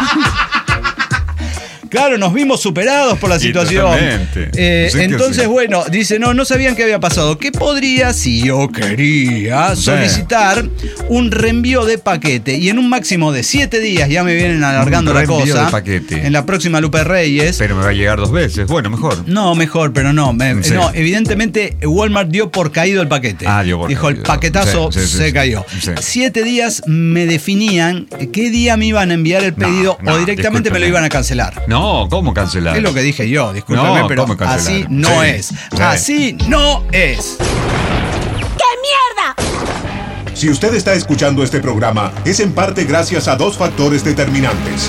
S1: Claro, nos vimos superados por la
S2: Y
S1: situación.
S2: totalmente.
S1: Eh,
S2: Sí que
S1: entonces,
S2: sí.
S1: bueno, dice, no, no sabían qué había pasado. ¿Qué podría, si yo quería,
S2: Sí.
S1: solicitar un reenvío de paquete? Y en un máximo de siete días, ya me vienen alargando
S2: Un
S1: la
S2: reenvío
S1: cosa.
S2: de paquete.
S1: En la próxima Lupe Reyes.
S2: Pero me va a llegar dos veces. Bueno, mejor.
S1: No, mejor, pero no. me-
S2: Sí.
S1: No, evidentemente Walmart dio por caído el paquete.
S2: Ah, dio por
S1: Dijo, el
S2: caído.
S1: paquetazo
S2: Sí, sí, sí,
S1: se
S2: sí.
S1: cayó.
S2: Sí.
S1: Siete días me definían qué día me iban a enviar el
S2: No,
S1: pedido
S2: no,
S1: o directamente me lo
S2: discúlpeme.
S1: iban a cancelar.
S2: No, ¿cómo cancelar?
S1: Es lo que dije yo, discúlpeme,
S2: No,
S1: pero
S2: ¿cómo cancelar?
S1: así no
S2: Sí,
S1: es.
S2: sí.
S1: Así no es.
S4: ¡Qué mierda!
S3: Si usted está escuchando este programa, es en parte gracias a dos factores determinantes.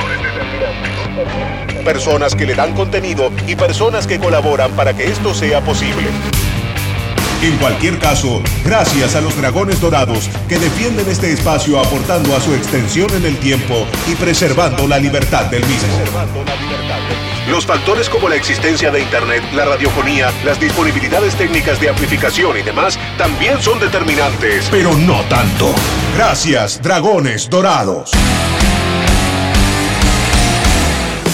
S3: Personas que le dan contenido y personas que colaboran para que esto sea posible. En cualquier caso, gracias a los Dragones Dorados que defienden este espacio aportando a su extensión en el tiempo y preservando la libertad del mismo. Los factores como la existencia de Internet, la radiofonía, las disponibilidades técnicas de amplificación y demás también son determinantes, pero no tanto. Gracias, Dragones Dorados.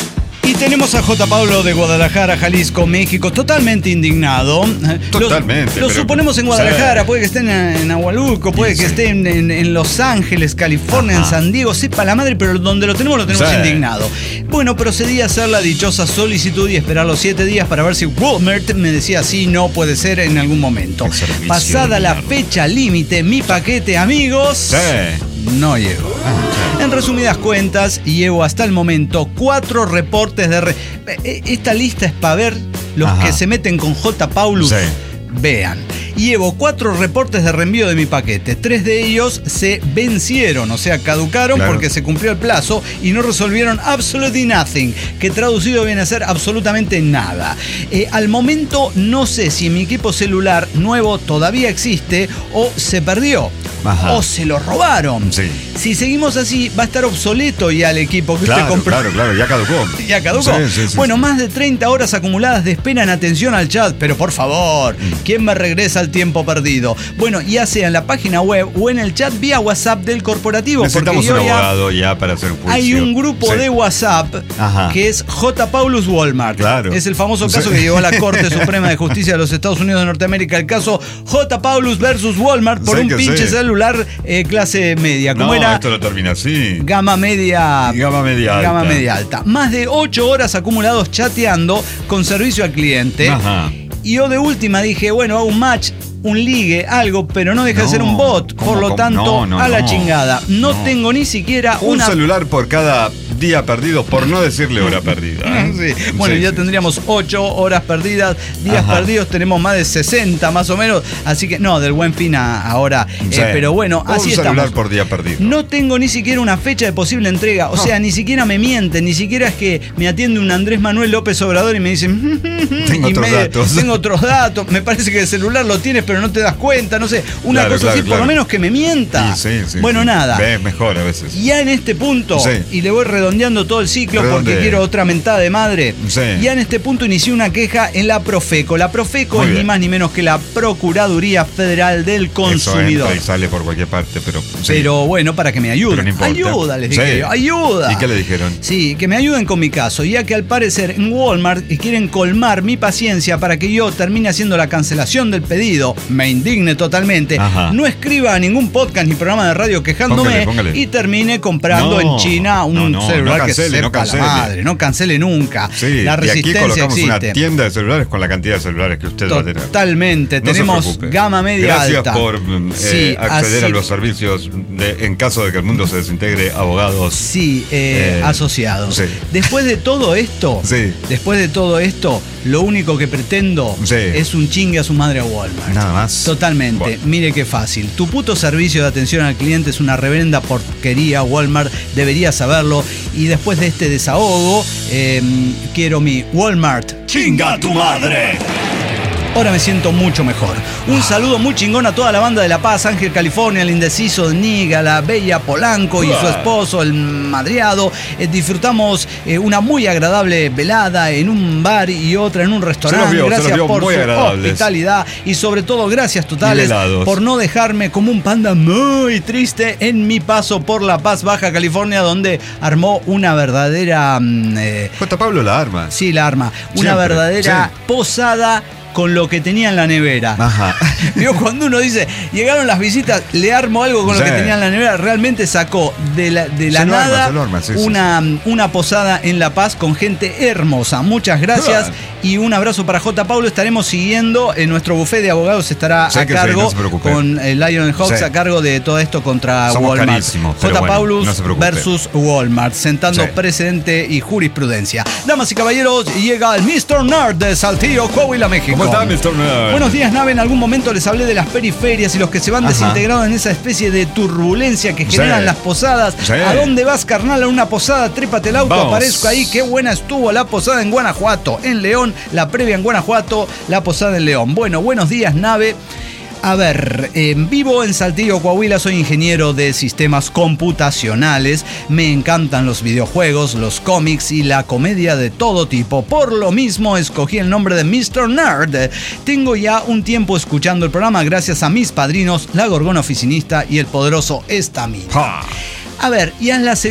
S1: Y tenemos a J. Pablo de Guadalajara, Jalisco, México, totalmente indignado.
S2: Totalmente.
S1: Lo, lo suponemos en Guadalajara,
S2: sí.
S1: puede que esté en, en Agualulco, puede
S2: sí.
S1: que esté en, en, en Los Ángeles, California, Ajá. en San Diego, sepa la madre, pero donde lo tenemos, lo tenemos sí. indignado. Bueno, procedí a hacer la dichosa solicitud y esperar los siete días para ver si Walmart me decía sí, no, puede ser en algún momento. Pasada la fecha límite, mi paquete, amigos, sí. no llegó. Ah, en resumidas cuentas, llevo hasta el momento cuatro reportes de... Re... Esta lista es para ver los Ajá. que se meten con J. Paulus. Sí. Vean. Llevo cuatro reportes de reenvío de mi paquete. Tres de ellos se vencieron, o sea, caducaron claro. porque se cumplió el plazo y no resolvieron absolutely nothing, que traducido viene a ser absolutamente nada. Eh, al momento no sé si mi equipo celular nuevo todavía existe o se perdió. Ajá. O se lo robaron. Sí. Si seguimos así, va a estar obsoleto ya el equipo que
S2: claro,
S1: usted compró.
S2: Claro, claro, ya caducó.
S1: Ya caducó. Sí, sí, sí, bueno, sí. más de treinta horas acumuladas de espera en atención al chat. Pero por favor, mm. ¿quién me regresa el tiempo perdido? Bueno, ya sea en la página web o en el chat vía WhatsApp del corporativo.
S2: Necesitamos
S1: porque
S2: un
S1: ya
S2: abogado ya para hacer un juicio.
S1: Hay un grupo sí. de WhatsApp Ajá. que es J. Paulus Walmart. Claro. Es el famoso caso sí. que llegó a la Corte Suprema de Justicia de los Estados Unidos de Norteamérica. El caso J. Paulus versus Walmart por sí, un pinche sí. celular eh, clase media. ¿Cómo
S2: no,
S1: era?
S2: Esto lo termina así.
S1: Gama media.
S2: Gama media alta.
S1: Gama media alta. Más de ocho horas acumulados chateando con servicio al cliente. Ajá. Y yo de última dije, bueno, hago un match, un ligue, algo, pero no deja no, de ser un bot. Por lo cómo? tanto, no, no, a la no, chingada. No, no tengo ni siquiera
S2: un
S1: una...
S2: celular por cada día perdido, por no decirle hora perdida. ¿eh?
S1: Sí. Bueno, sí, ya sí. tendríamos ocho horas perdidas, días Ajá. perdidos tenemos más de sesenta más o menos, así que no, del Buen Fin a ahora. Sí. Eh, pero bueno,
S2: un
S1: así
S2: celular
S1: estamos.
S2: por día perdido.
S1: No tengo ni siquiera una fecha de posible entrega, o no. sea, ni siquiera me mienten, ni siquiera es que me atiende un Andrés Manuel López Obrador y me dice
S2: tengo
S1: y
S2: otros
S1: me,
S2: datos.
S1: Tengo otros datos, me parece que el celular lo tienes pero no te das cuenta, no sé, una
S2: claro,
S1: cosa
S2: claro,
S1: así,
S2: claro.
S1: por lo menos que me mienta.
S2: Sí, sí, sí,
S1: bueno,
S2: sí.
S1: nada.
S2: Es mejor a veces.
S1: Ya en este punto, sí. y le voy redondeando todo el ciclo
S2: Redonde.
S1: porque quiero otra mentada de madre. Sí. Ya en este punto inicié una queja en la Profeco. La Profeco Muy es bien. ni más ni menos que la Procuraduría Federal del Consumidor.
S2: Eso entra y sale por cualquier parte, pero... Sí.
S1: Pero bueno, para que me ayuden.
S2: No
S1: ayuda, les dije
S2: sí.
S1: yo. Ayuda.
S2: ¿Y qué le dijeron?
S1: Sí, que me ayuden con mi caso, ya que al parecer en Walmart quieren colmar mi paciencia para que yo termine haciendo la cancelación del pedido. Me indigne totalmente. Ajá. No escriba a ningún podcast ni programa de radio quejándome póngale, póngale. y termine comprando no, en China un no, no, celular no cancele, que sepa no cancele. la madre. No cancele nunca.
S2: Sí,
S1: la resistencia
S2: y aquí colocamos
S1: existe.
S2: Una tienda de celulares con la cantidad de celulares que usted va a tener.
S1: Totalmente. No Tenemos gama media
S2: Gracias
S1: alta.
S2: Gracias por eh, sí, acceder así. a los servicios de, en caso de que el mundo se desintegre, abogados.
S1: Sí, eh, eh, asociados. Sí. Después de todo esto, sí. después de todo esto, lo único que pretendo sí. es un chingue a su madre a Walmart.
S2: Nada más.
S1: Totalmente. Bueno. Mire qué fácil. Tu puto servicio de atención al cliente es una reverenda porquería. Walmart debería saberlo. Y después de este desahogo, eh, quiero mi Walmart.
S3: ¡Chinga a tu madre!
S1: Ahora me siento mucho mejor. Un saludo muy chingón a toda la banda de La Paz, Ángel California, el indeciso de Niga, la bella Polanco y su esposo, el madriado. Eh, disfrutamos eh, una muy agradable velada en un bar y otra en un restaurante.
S2: Vio,
S1: gracias por su
S2: agradables.
S1: hospitalidad y sobre todo gracias totales por no dejarme como un panda muy triste en mi paso por La Paz, Baja California, donde armó una verdadera...
S2: Eh, J. Pablo la arma.
S1: Sí, la arma. Una Siempre. verdadera sí. posada con lo que tenía en la nevera.
S2: Ajá.
S1: Digo, cuando uno dice, llegaron las visitas, le armo algo con sí. lo que tenía en la nevera, realmente sacó de la, de la nada arma, arma, sí, una, sí, sí. una posada en La Paz con gente hermosa. Muchas gracias y un abrazo para J. Pablo. Estaremos siguiendo, en nuestro buffet de abogados estará sí, a cargo sí, no con el Lion Hawks sí. a cargo de todo esto contra
S2: Somos
S1: Walmart. J.
S2: Bueno,
S1: Paulus
S2: no
S1: versus Walmart, sentando sí. precedente y jurisprudencia. Damas y caballeros, llega el mister Nerd de Saltillo, Coahuila, México.
S2: ¿Cómo está, mister Nerd?
S1: Buenos días, Nave. En algún momento les hablé de las periferias y los que se van Ajá. desintegrando en esa especie de turbulencia que generan sí. las posadas. Sí. ¿A dónde vas, carnal? A una posada, trépate el auto, Vamos. aparezco ahí. Qué buena estuvo la posada en Guanajuato, en León, la previa en Guanajuato, la posada en León. Bueno, buenos días, Nave. A ver, eh, vivo en Saltillo, Coahuila, soy ingeniero de sistemas computacionales, me encantan los videojuegos, los cómics y la comedia de todo tipo. Por lo mismo escogí el nombre de mister Nerd. Tengo ya un tiempo escuchando el programa gracias a mis padrinos, la Gorgona Oficinista y el poderoso Estamina. A ver, ya es la... Se-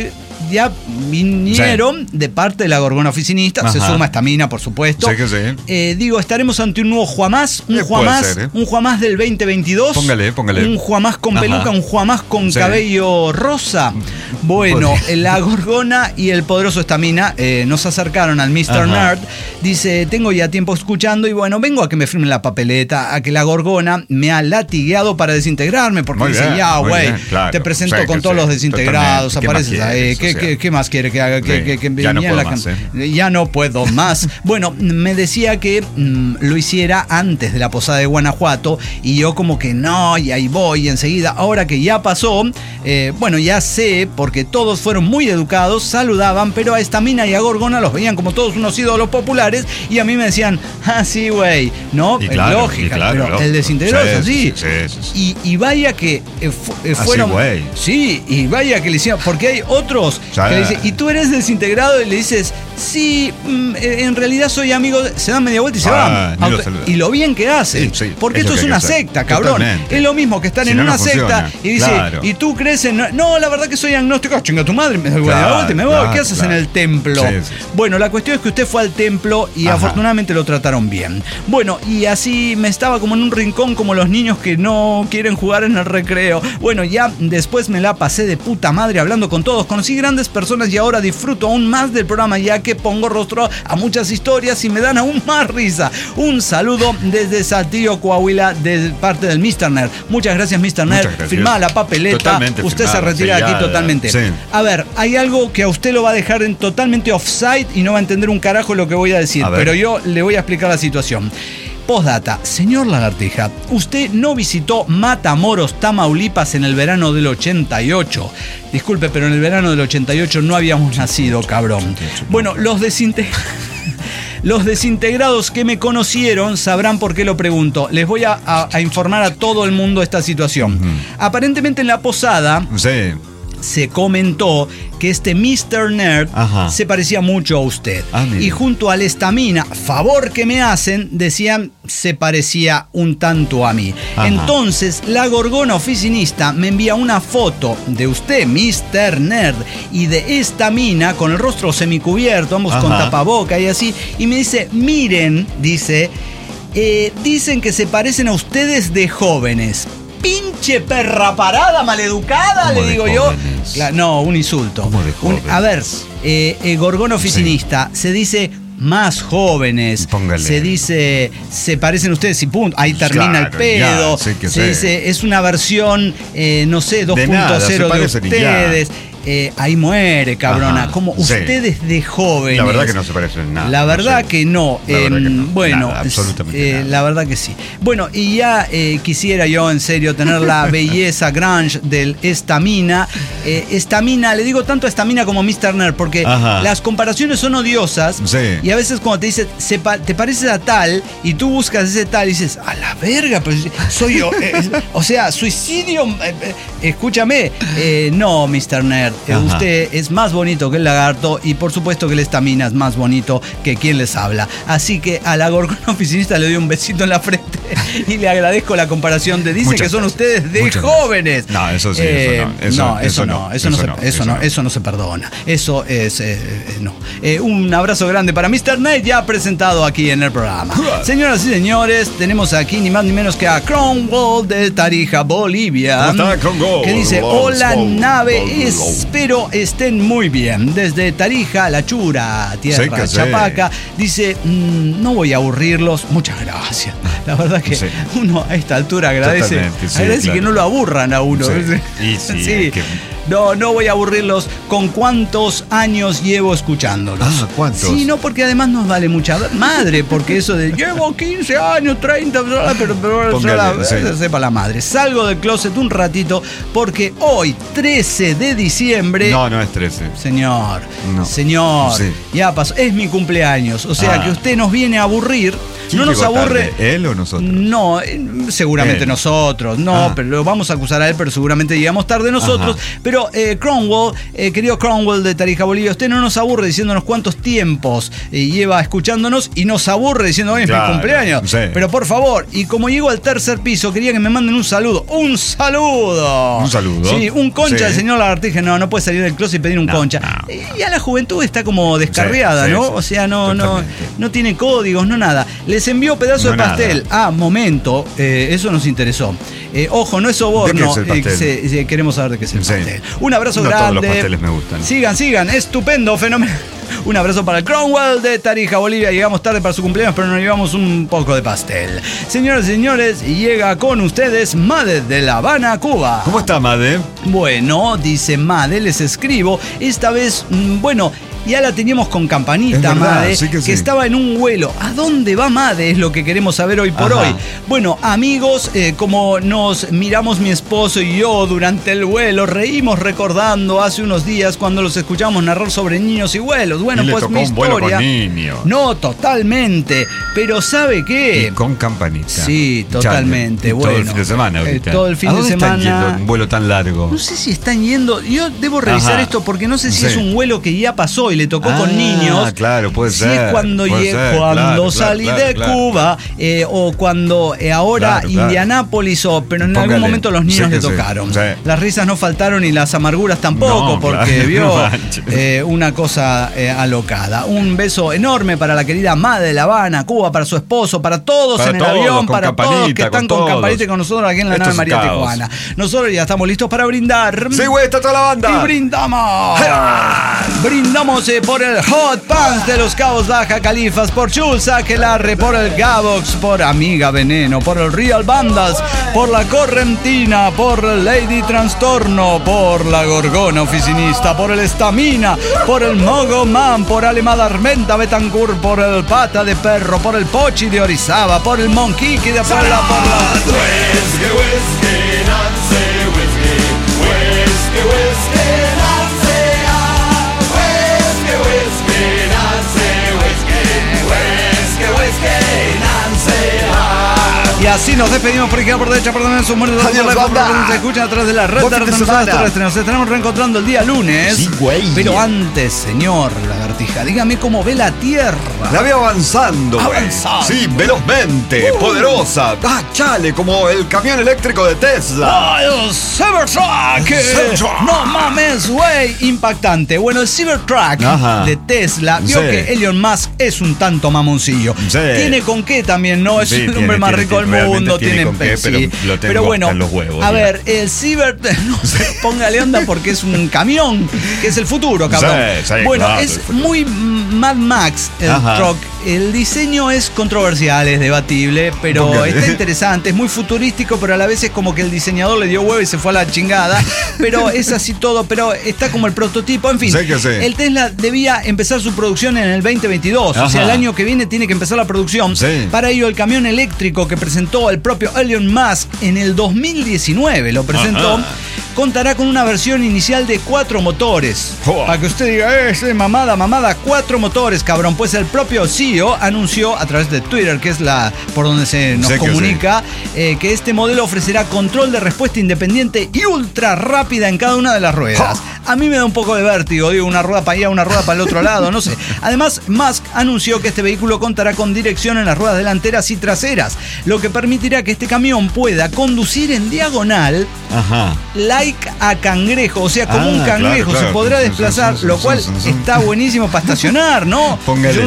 S1: ya vinieron sí. de parte de la Gorgona Oficinista. Ajá. Se suma Estamina, por supuesto.
S2: Sí que sí.
S1: Eh, digo, estaremos ante un nuevo Juamás, un Juamás, ser, ¿eh? un Juamás del veinte veintidós.
S2: Póngale, póngale.
S1: Un Juamás con peluca, Ajá. un Juamás con sí. cabello rosa. Bueno, la Gorgona y el poderoso Estamina eh, nos acercaron al mister Nerd. Dice, tengo ya tiempo escuchando y bueno, vengo a que me firmen la papeleta, a que la Gorgona me ha latigueado para desintegrarme, porque muy dice, bien, ya, güey, claro. te presento sí, con todos sí, los desintegrados, apareces ahí. ¿Qué, ¿qué, ¿Qué más quiere que haga? Que, sí. que, que,
S2: ya, no
S1: la
S2: más,
S1: eh. ya no puedo más. Bueno, me decía que mmm, lo hiciera antes de la posada de Guanajuato y yo como que no, y ahí voy enseguida. Ahora que ya pasó, eh, bueno, ya sé, porque todos fueron muy educados, saludaban, pero a Estamina y a Gorgona los veían como todos unos ídolos populares y a mí me decían, ah, sí, güey, ¿no?
S2: Y claro,
S1: lógica,
S2: y claro,
S1: pero
S2: lógico.
S1: el desintegrado
S2: sí,
S1: es así.
S2: Sí, sí, sí.
S1: Y, y vaya que eh, fu, eh, fueron...
S2: Así,
S1: sí, y vaya que le hicieron, porque hay otros que le dicen, y tú eres desintegrado y le dices, sí, mm, en realidad soy amigo, de... se dan media vuelta y se
S2: ah,
S1: van. Auto... Y lo bien que hacen, sí, sí, porque esto es una secta, cabrón. Totalmente. Es lo mismo que estar si en no, una no secta y dice, claro. y tú crees en... No, la verdad que soy agnóstico, oh, chinga tu madre, me doy claro, vuelta y me voy, claro, ¿qué haces claro. en el templo? Sí, sí. Bueno, la cuestión es que usted fue al templo y Ajá. afortunadamente lo trataron bien. Bueno, y así me estaba como en un rincón como los niños que no quieren jugar en el recreo. Bueno, ya después me la pasé de puta madre hablando con todos, conocí grandes personas y ahora disfruto aún más del programa ya que pongo rostro a muchas historias y me dan aún más risa. Un saludo desde Saltillo, Coahuila, de parte del mister Nerd. Muchas gracias, mister Nerd. Firmada la papeleta. Totalmente usted firmado, se retira sellada. Aquí totalmente. Sí. A ver, hay algo que a usted lo va a dejar en totalmente offside y no va a entender un carajo lo que voy a decir, a pero yo le voy a explicar la situación. Postdata, señor Lagartija, usted no visitó Matamoros, Tamaulipas en el verano del ochenta y ocho. Disculpe, pero en el verano del ochenta y ocho no habíamos nacido, cabrón. Bueno, los desintegrados... Los desintegrados que me conocieron sabrán por qué lo pregunto. Les voy a, a, a informar a todo el mundo esta situación. Uh-huh. Aparentemente en la posada... Sí. Se comentó que este mister Nerd Ajá. se parecía mucho a usted. Ah, y junto al Estamina, favor que me hacen, decían, se parecía un tanto a mí. Ajá. Entonces, la Gorgona Oficinista me envía una foto de usted, mister Nerd, y de Estamina con el rostro semicubierto, ambos Ajá. con tapaboca y así, y me dice, miren, dice, eh, dicen que se parecen a ustedes de jóvenes. Pinche perra parada, maleducada, le digo yo. La, no, un insulto.
S2: ¿Cómo de
S1: un, a ver, eh, eh, Gorgona Oficinista, sí. se dice más jóvenes. Póngale. Se dice, se parecen ustedes y punto. Ahí termina claro, el pedo. Ya, sí que se sé. dice, es una versión, eh, no sé, dos punto cero de, de ustedes. Eh, ahí muere, cabrona. Ajá, como sí. ustedes de jóvenes.
S2: La verdad que no se parecen en nada.
S1: La verdad no sé. que no. La eh, verdad que no. Bueno,
S2: nada, absolutamente
S1: eh,
S2: nada.
S1: La verdad que sí. Bueno, y ya eh, quisiera yo, en serio, tener la belleza grunge del Estamina. Eh, Estamina, le digo tanto a Estamina como a mister Nerd, porque Ajá. las comparaciones son odiosas. Sí. Y a veces cuando te dice, se pa- te pareces a tal, y tú buscas ese tal, y dices, a la verga, pues soy yo. Eh, o sea, suicidio. Eh, eh, escúchame. Eh, no, mister Nerd. Ajá. Usted es más bonito que el lagarto y por supuesto que el Estamina es más bonito que quien les habla. Así que a la Gorgona Oficinista le doy un besito en la frente y le agradezco la comparación de dice Muchas que son gracias. ustedes de Muchas jóvenes.
S2: Gracias. No, eso sí, eh, eso no. Eso, no, eso no, eso no, eso no, se, eso no, no, eso no se perdona. Eso es, eh, no. Eh, un abrazo grande para mister Knight, ya presentado aquí en el programa. Señoras y señores, tenemos aquí ni más ni menos que a Cromwell de Tarija, Bolivia. Que dice, hola nave, espero estén muy bien. Desde Tarija, La Chura, tierra Chapaca, dice, mmm, no voy a aburrirlos. Muchas gracias. La verdad que sí. uno a esta altura agradece, sí, agradece claro. que no lo aburran a uno. Sí, y sí, sí. Que...
S1: No, no voy a aburrirlos con cuántos años llevo escuchándolos.
S2: Ah, ¿cuántos?
S1: Sí, no, porque además nos vale mucha madre, porque eso de llevo quince años, treinta, pero, pero Póngale, sí. sepa la madre. Salgo del closet un ratito porque hoy, trece de diciembre...
S2: No, no es trece.
S1: Señor,
S2: no.
S1: señor, sí. ya pasó, es mi cumpleaños, o sea ah. que usted nos viene a aburrir No nos aburre.
S2: Tarde? ¿Él o nosotros?
S1: No, seguramente él. nosotros. No, ah. pero lo vamos a acusar a él, pero seguramente llegamos tarde nosotros. Ajá. Pero eh, Cromwell, eh, querido Cromwell de Tarija, Bolivia, usted no nos aburre diciéndonos cuántos tiempos eh, lleva escuchándonos y nos aburre diciendo hoy es claro, mi cumpleaños. Sí. Pero por favor, y como llego al tercer piso, quería que me manden un saludo. ¡Un saludo!
S2: ¿Un saludo?
S1: Sí, un concha sí. del señor Lagartija. No, no puede salir del closet y pedir un no, concha. No. Y a la juventud está como descarriada, sí, ¿no? Sí, o sea, no, no, no tiene códigos, no nada. Les envió pedazo no de pastel. Nada. Ah, momento, eh, eso nos interesó. Eh, ojo, no es soborno.
S2: ¿De qué es el pastel?
S1: Eh, se, queremos saber de qué es el sí. pastel. Un abrazo
S2: no
S1: grande.
S2: Todos los pasteles me gustan.
S1: Sigan, sigan. Estupendo, fenomenal. Un abrazo para el Cromwell de Tarija, Bolivia. Llegamos tarde para su cumpleaños, pero nos llevamos un poco de pastel. Señoras y señores, llega con ustedes Made de La Habana, Cuba.
S2: ¿Cómo está, Made?
S1: Bueno, dice Made, les escribo. Esta vez, bueno... Ya la teníamos con Campanita, verdad, Made, sí que, que sí. estaba en un vuelo. ¿A dónde va Made? Es lo que queremos saber hoy por Ajá. hoy. Bueno, amigos, eh, como nos miramos mi esposo y yo durante el vuelo, reímos recordando hace unos días cuando los escuchamos narrar sobre niños y vuelos. Bueno,
S2: y
S1: pues
S2: le tocó
S1: mi historia.
S2: Un vuelo con niños.
S1: No, totalmente. Pero ¿sabe qué?
S2: Y con Campanita.
S1: Sí, totalmente.
S2: Ya,
S1: bueno,
S2: todo el fin de semana ahorita.
S1: Eh, todo el fin
S2: ¿A
S1: de
S2: dónde
S1: semana.
S2: Están yendo un vuelo tan largo?
S1: No sé si están yendo. Yo debo revisar Ajá. esto porque no sé si sí. es un vuelo que ya pasó y le tocó ah, con niños.
S2: Claro, puede
S1: si
S2: ser.
S1: Si es cuando, llegué,
S2: ser,
S1: cuando
S2: claro,
S1: salí
S2: claro,
S1: de
S2: claro,
S1: Cuba claro. Eh, o cuando eh, ahora claro, claro. Indianápolis o pero en Póngale. algún momento los niños sí le tocaron. Sí. Las risas no faltaron y las amarguras tampoco no, porque claro. vio no eh, una cosa eh, alocada. Un beso enorme para la querida Made de La Habana, Cuba, para su esposo, para todos para en el todos, avión, para todos que están con, con Campanita y con nosotros aquí en la Esto nave María caos. Tijuana. Nosotros ya estamos listos para brindar.
S2: Sí, güey, está toda la banda.
S1: Y brindamos. Brindamos eh, por el Hot Pants de los Cabos Baja Califas, por Chulza Aquelarre, por el Gabox, por Amiga Veneno, por el Real Bandas, por la Correntina, por Lady Trastorno, por la Gorgona Oficinista, por el Estamina, por el Mogo Man, por Alemada Armenta Betancourt, por el Pata de Perro, por el Pochi de Orizaba, por el Monquiqui de Puebla, por la...
S5: Whisky, whisky, Nancy, whisky, whisky, whisky, Nancy, ah, whisky, whisky, Nancy, whisky, whisky, whisky, Nancy, ah.
S1: Y así nos despedimos por izquierda, por derecha, por donde sus muertos.
S2: Adiós, banda.
S1: Se escuchan atrás de la red de terrestre. Nos estaremos reencontrando el día lunes.
S2: Sí, güey.
S1: Pero antes, señor Lagartija, dígame cómo ve la Tierra.
S2: La veo avanzando, güey.
S1: Avanzando.
S2: Sí, velozmente, uh. poderosa. Ah, chale, como el camión eléctrico de Tesla.
S1: ¡Ah, el Cybertruck!
S2: El Cybertruck.
S1: No mames, güey. Impactante. Bueno, el Cybertruck Ajá. de Tesla vio sí. que Elon Musk es un tanto mamoncillo. Sí. Tiene con qué también, ¿no? Es sí, el hombre más rico del mundo. Tiene con qué, pero, sí. lo tengo pero bueno,
S2: en los huevos.
S1: A ya. ver, el Cyber... No sé, póngale onda porque es un camión, que es el futuro, cabrón. Sí, sí, bueno, claro, es muy Mad Max el Ajá. truck. El diseño es controversial, es debatible, pero okay. está interesante, es muy futurístico, pero a la vez es como que el diseñador le dio huevo y se fue a la chingada. Pero es así todo, pero está como el prototipo, en fin.
S2: Sí que sí.
S1: El Tesla debía empezar su producción en el veinte veintidós, Ajá. o sea, el año que viene tiene que empezar la producción.
S2: Sí.
S1: Para ello, el camión eléctrico que presentó el propio Elon Musk en el dos mil diecinueve, lo presentó, Ajá. contará con una versión inicial de cuatro motores. Oh. Para que usted diga, eh, es mamada, mamada, cuatro motores, cabrón. Pues el propio C E O anunció a través de Twitter, que es la por donde se nos sé comunica, que, eh, que este modelo ofrecerá control de respuesta independiente y ultra rápida en cada una de las ruedas. Oh. A mí me da un poco de vértigo, digo, una rueda para allá, una rueda para el otro lado, no sé. Además, Musk anunció que este vehículo contará con dirección en las ruedas delanteras y traseras, lo que permitirá que este camión pueda conducir en diagonal,
S2: Ajá.
S1: like a cangrejo, o sea, como ah, un cangrejo,
S2: claro, claro.
S1: se podrá desplazar, lo cual está buenísimo para estacionar, ¿no?
S2: Póngale.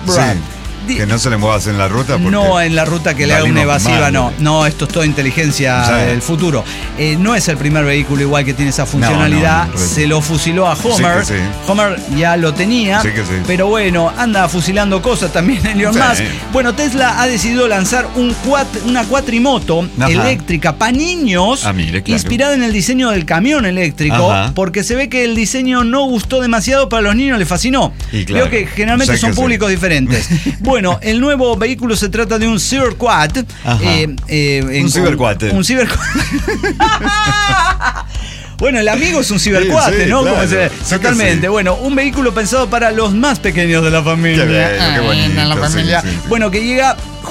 S2: Que no se le muevas en la ruta.
S1: No, en la ruta que le haga una evasiva, mal, no. No, esto es toda inteligencia o sea, del futuro. Eh, no es el primer vehículo igual que tiene esa funcionalidad. No, no, se lo fusiló a Homer. Sí sí. Homer ya lo tenía.
S2: Sí que sí.
S1: Pero bueno, anda fusilando cosas también Elon sí. Musk. Bueno, Tesla ha decidido lanzar un cuat, una cuatrimoto Ajá. eléctrica para niños,
S2: ah, mire, claro.
S1: inspirada en el diseño del camión eléctrico, Ajá. porque se ve que el diseño no gustó demasiado, para los niños les fascinó.
S2: Y claro.
S1: Veo que generalmente o sea son que públicos sí. diferentes. Bueno, el nuevo vehículo se trata de un Cyberquad. Eh, eh,
S2: un Cyberquad.
S1: Un Cyberquad. Bueno, el amigo es un cibercuate, sí, sí, ¿no?
S2: Claro,
S1: Como se,
S2: sí
S1: totalmente. Sí. Bueno, un vehículo pensado para los más pequeños de la familia.
S2: Qué bien, qué bonito,
S1: en la familia.
S2: Sí, sí, sí.
S1: Bueno, que llega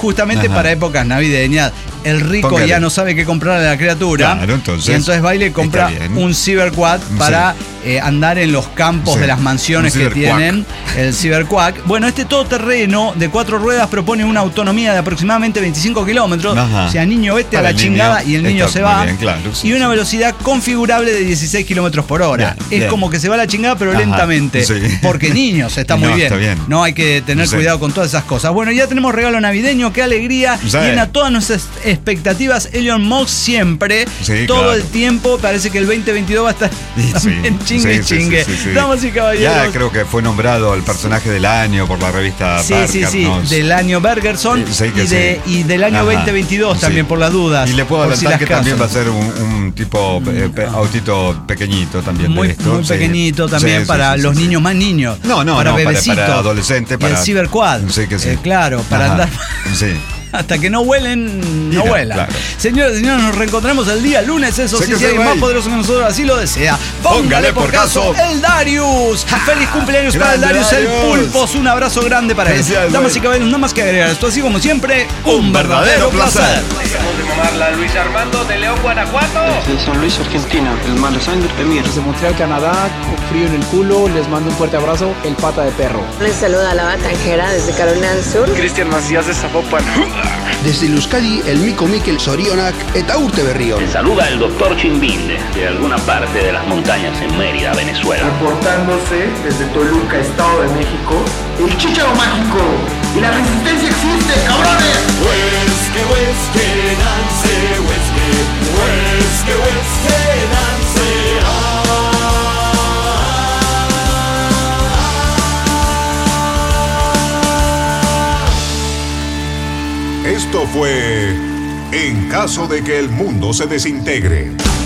S1: justamente
S2: Ajá.
S1: para épocas navideñas. El rico
S2: Póngale.
S1: ya no sabe qué comprarle a la criatura.
S2: Claro, entonces,
S1: y entonces va y le compra
S2: está bien.
S1: un Cyberquad para eh, andar en los campos
S2: Sí,
S1: de las mansiones
S2: un
S1: que
S2: Cyberquack.
S1: tienen. El Cyberquack. Bueno, este todoterreno de cuatro ruedas propone una autonomía de aproximadamente veinticinco kilómetros.
S2: Ajá.
S1: O sea, niño vete
S2: Para
S1: a la
S2: el
S1: chingada
S2: niño
S1: y el niño
S2: está
S1: se
S2: muy
S1: va.
S2: bien, claro, sí,
S1: y una
S2: sí.
S1: velocidad configurable de dieciséis kilómetros por hora.
S2: Bien,
S1: es
S2: bien.
S1: como que se va a la chingada, pero
S2: Ajá,
S1: lentamente.
S2: sí.
S1: Porque niños, está muy
S2: No,
S1: bien.
S2: está bien.
S1: No hay que tener
S2: Sí.
S1: cuidado con todas esas cosas. Bueno, ya tenemos regalo navideño, qué alegría.
S2: Sí.
S1: Llena todas nuestras expectativas. Elon Musk siempre,
S2: Sí,
S1: todo
S2: claro.
S1: el tiempo. Parece que el veinte veintidós va a estar
S2: Sí,
S1: también chingue
S2: sí,
S1: y
S2: sí,
S1: chingue.
S2: sí, sí, sí.
S1: Damas y caballeros.
S2: Ya creo que fue nombrado el personaje del año por la revista
S1: Sí, sí,
S2: Parker,
S1: sí,
S2: ¿no?
S1: del año Bergerson
S2: Eh, sí que
S1: y, de,
S2: sí.
S1: y del año
S2: Ajá,
S1: veinte veintidós
S2: sí.
S1: también, por las dudas.
S2: Y le puedo
S1: por si
S2: adelantar
S1: las
S2: que también va a
S1: casan.
S2: ser un, un tipo eh, pe- autito pequeñito también
S1: Muy,
S2: de esto.
S1: muy
S2: sí.
S1: pequeñito también
S2: Sí, sí,
S1: para
S2: sí,
S1: los
S2: sí, sí.
S1: niños más niños.
S2: No, no,
S1: para
S2: no, para-
S1: bebecitos.
S2: para adolescentes,
S1: Y
S2: para-
S1: el Cyberquad.
S2: Sí que sí.
S1: Eh, claro, para
S2: Ajá.
S1: andar.
S2: Sí.
S1: Hasta que no huelen, no
S2: Mira,
S1: vuelan.
S2: claro.
S1: Señores y señores, nos reencontramos el día lunes. Eso
S2: Sé
S1: sí,
S2: que
S1: si
S2: se
S1: alguien
S2: va
S1: más
S2: ahí.
S1: poderoso que nosotros así lo desea. Póngale por caso el Darius. Feliz cumpleaños para el
S2: Grande
S1: Darius, el
S2: Darius.
S1: Pulpos. Un abrazo grande para él.
S2: Felicidades,
S1: Damas
S2: güey.
S1: y caballeros, nada más que agregar esto. Así como siempre, un verdadero placer.
S6: Dejamos de mamarla Luis Armando de León, Guanajuato.
S7: De San Luis, Argentina, el mala sangre Emir.
S8: Desde Montreal, Canadá, con frío en el culo, les mando un fuerte abrazo, el pata de perro.
S9: Les saluda la batanjera desde Carolina del Sur.
S6: Cristian Macías de Zapopan.
S10: Desde Euskadi, el Mico Miquel Sorionak, eta urte berrión.
S11: Te saluda el doctor Chimbinde, de alguna parte de las montañas en Mérida, Venezuela.
S12: Reportándose desde Toluca, Estado de México, el Chícharo Mágico. Y la resistencia existe, cabrones.
S5: Whiskey, whiskey, Nancy, whiskey. Whiskey, whiskey, Nancy.
S3: Esto fue En caso de que el mundo se desintegre.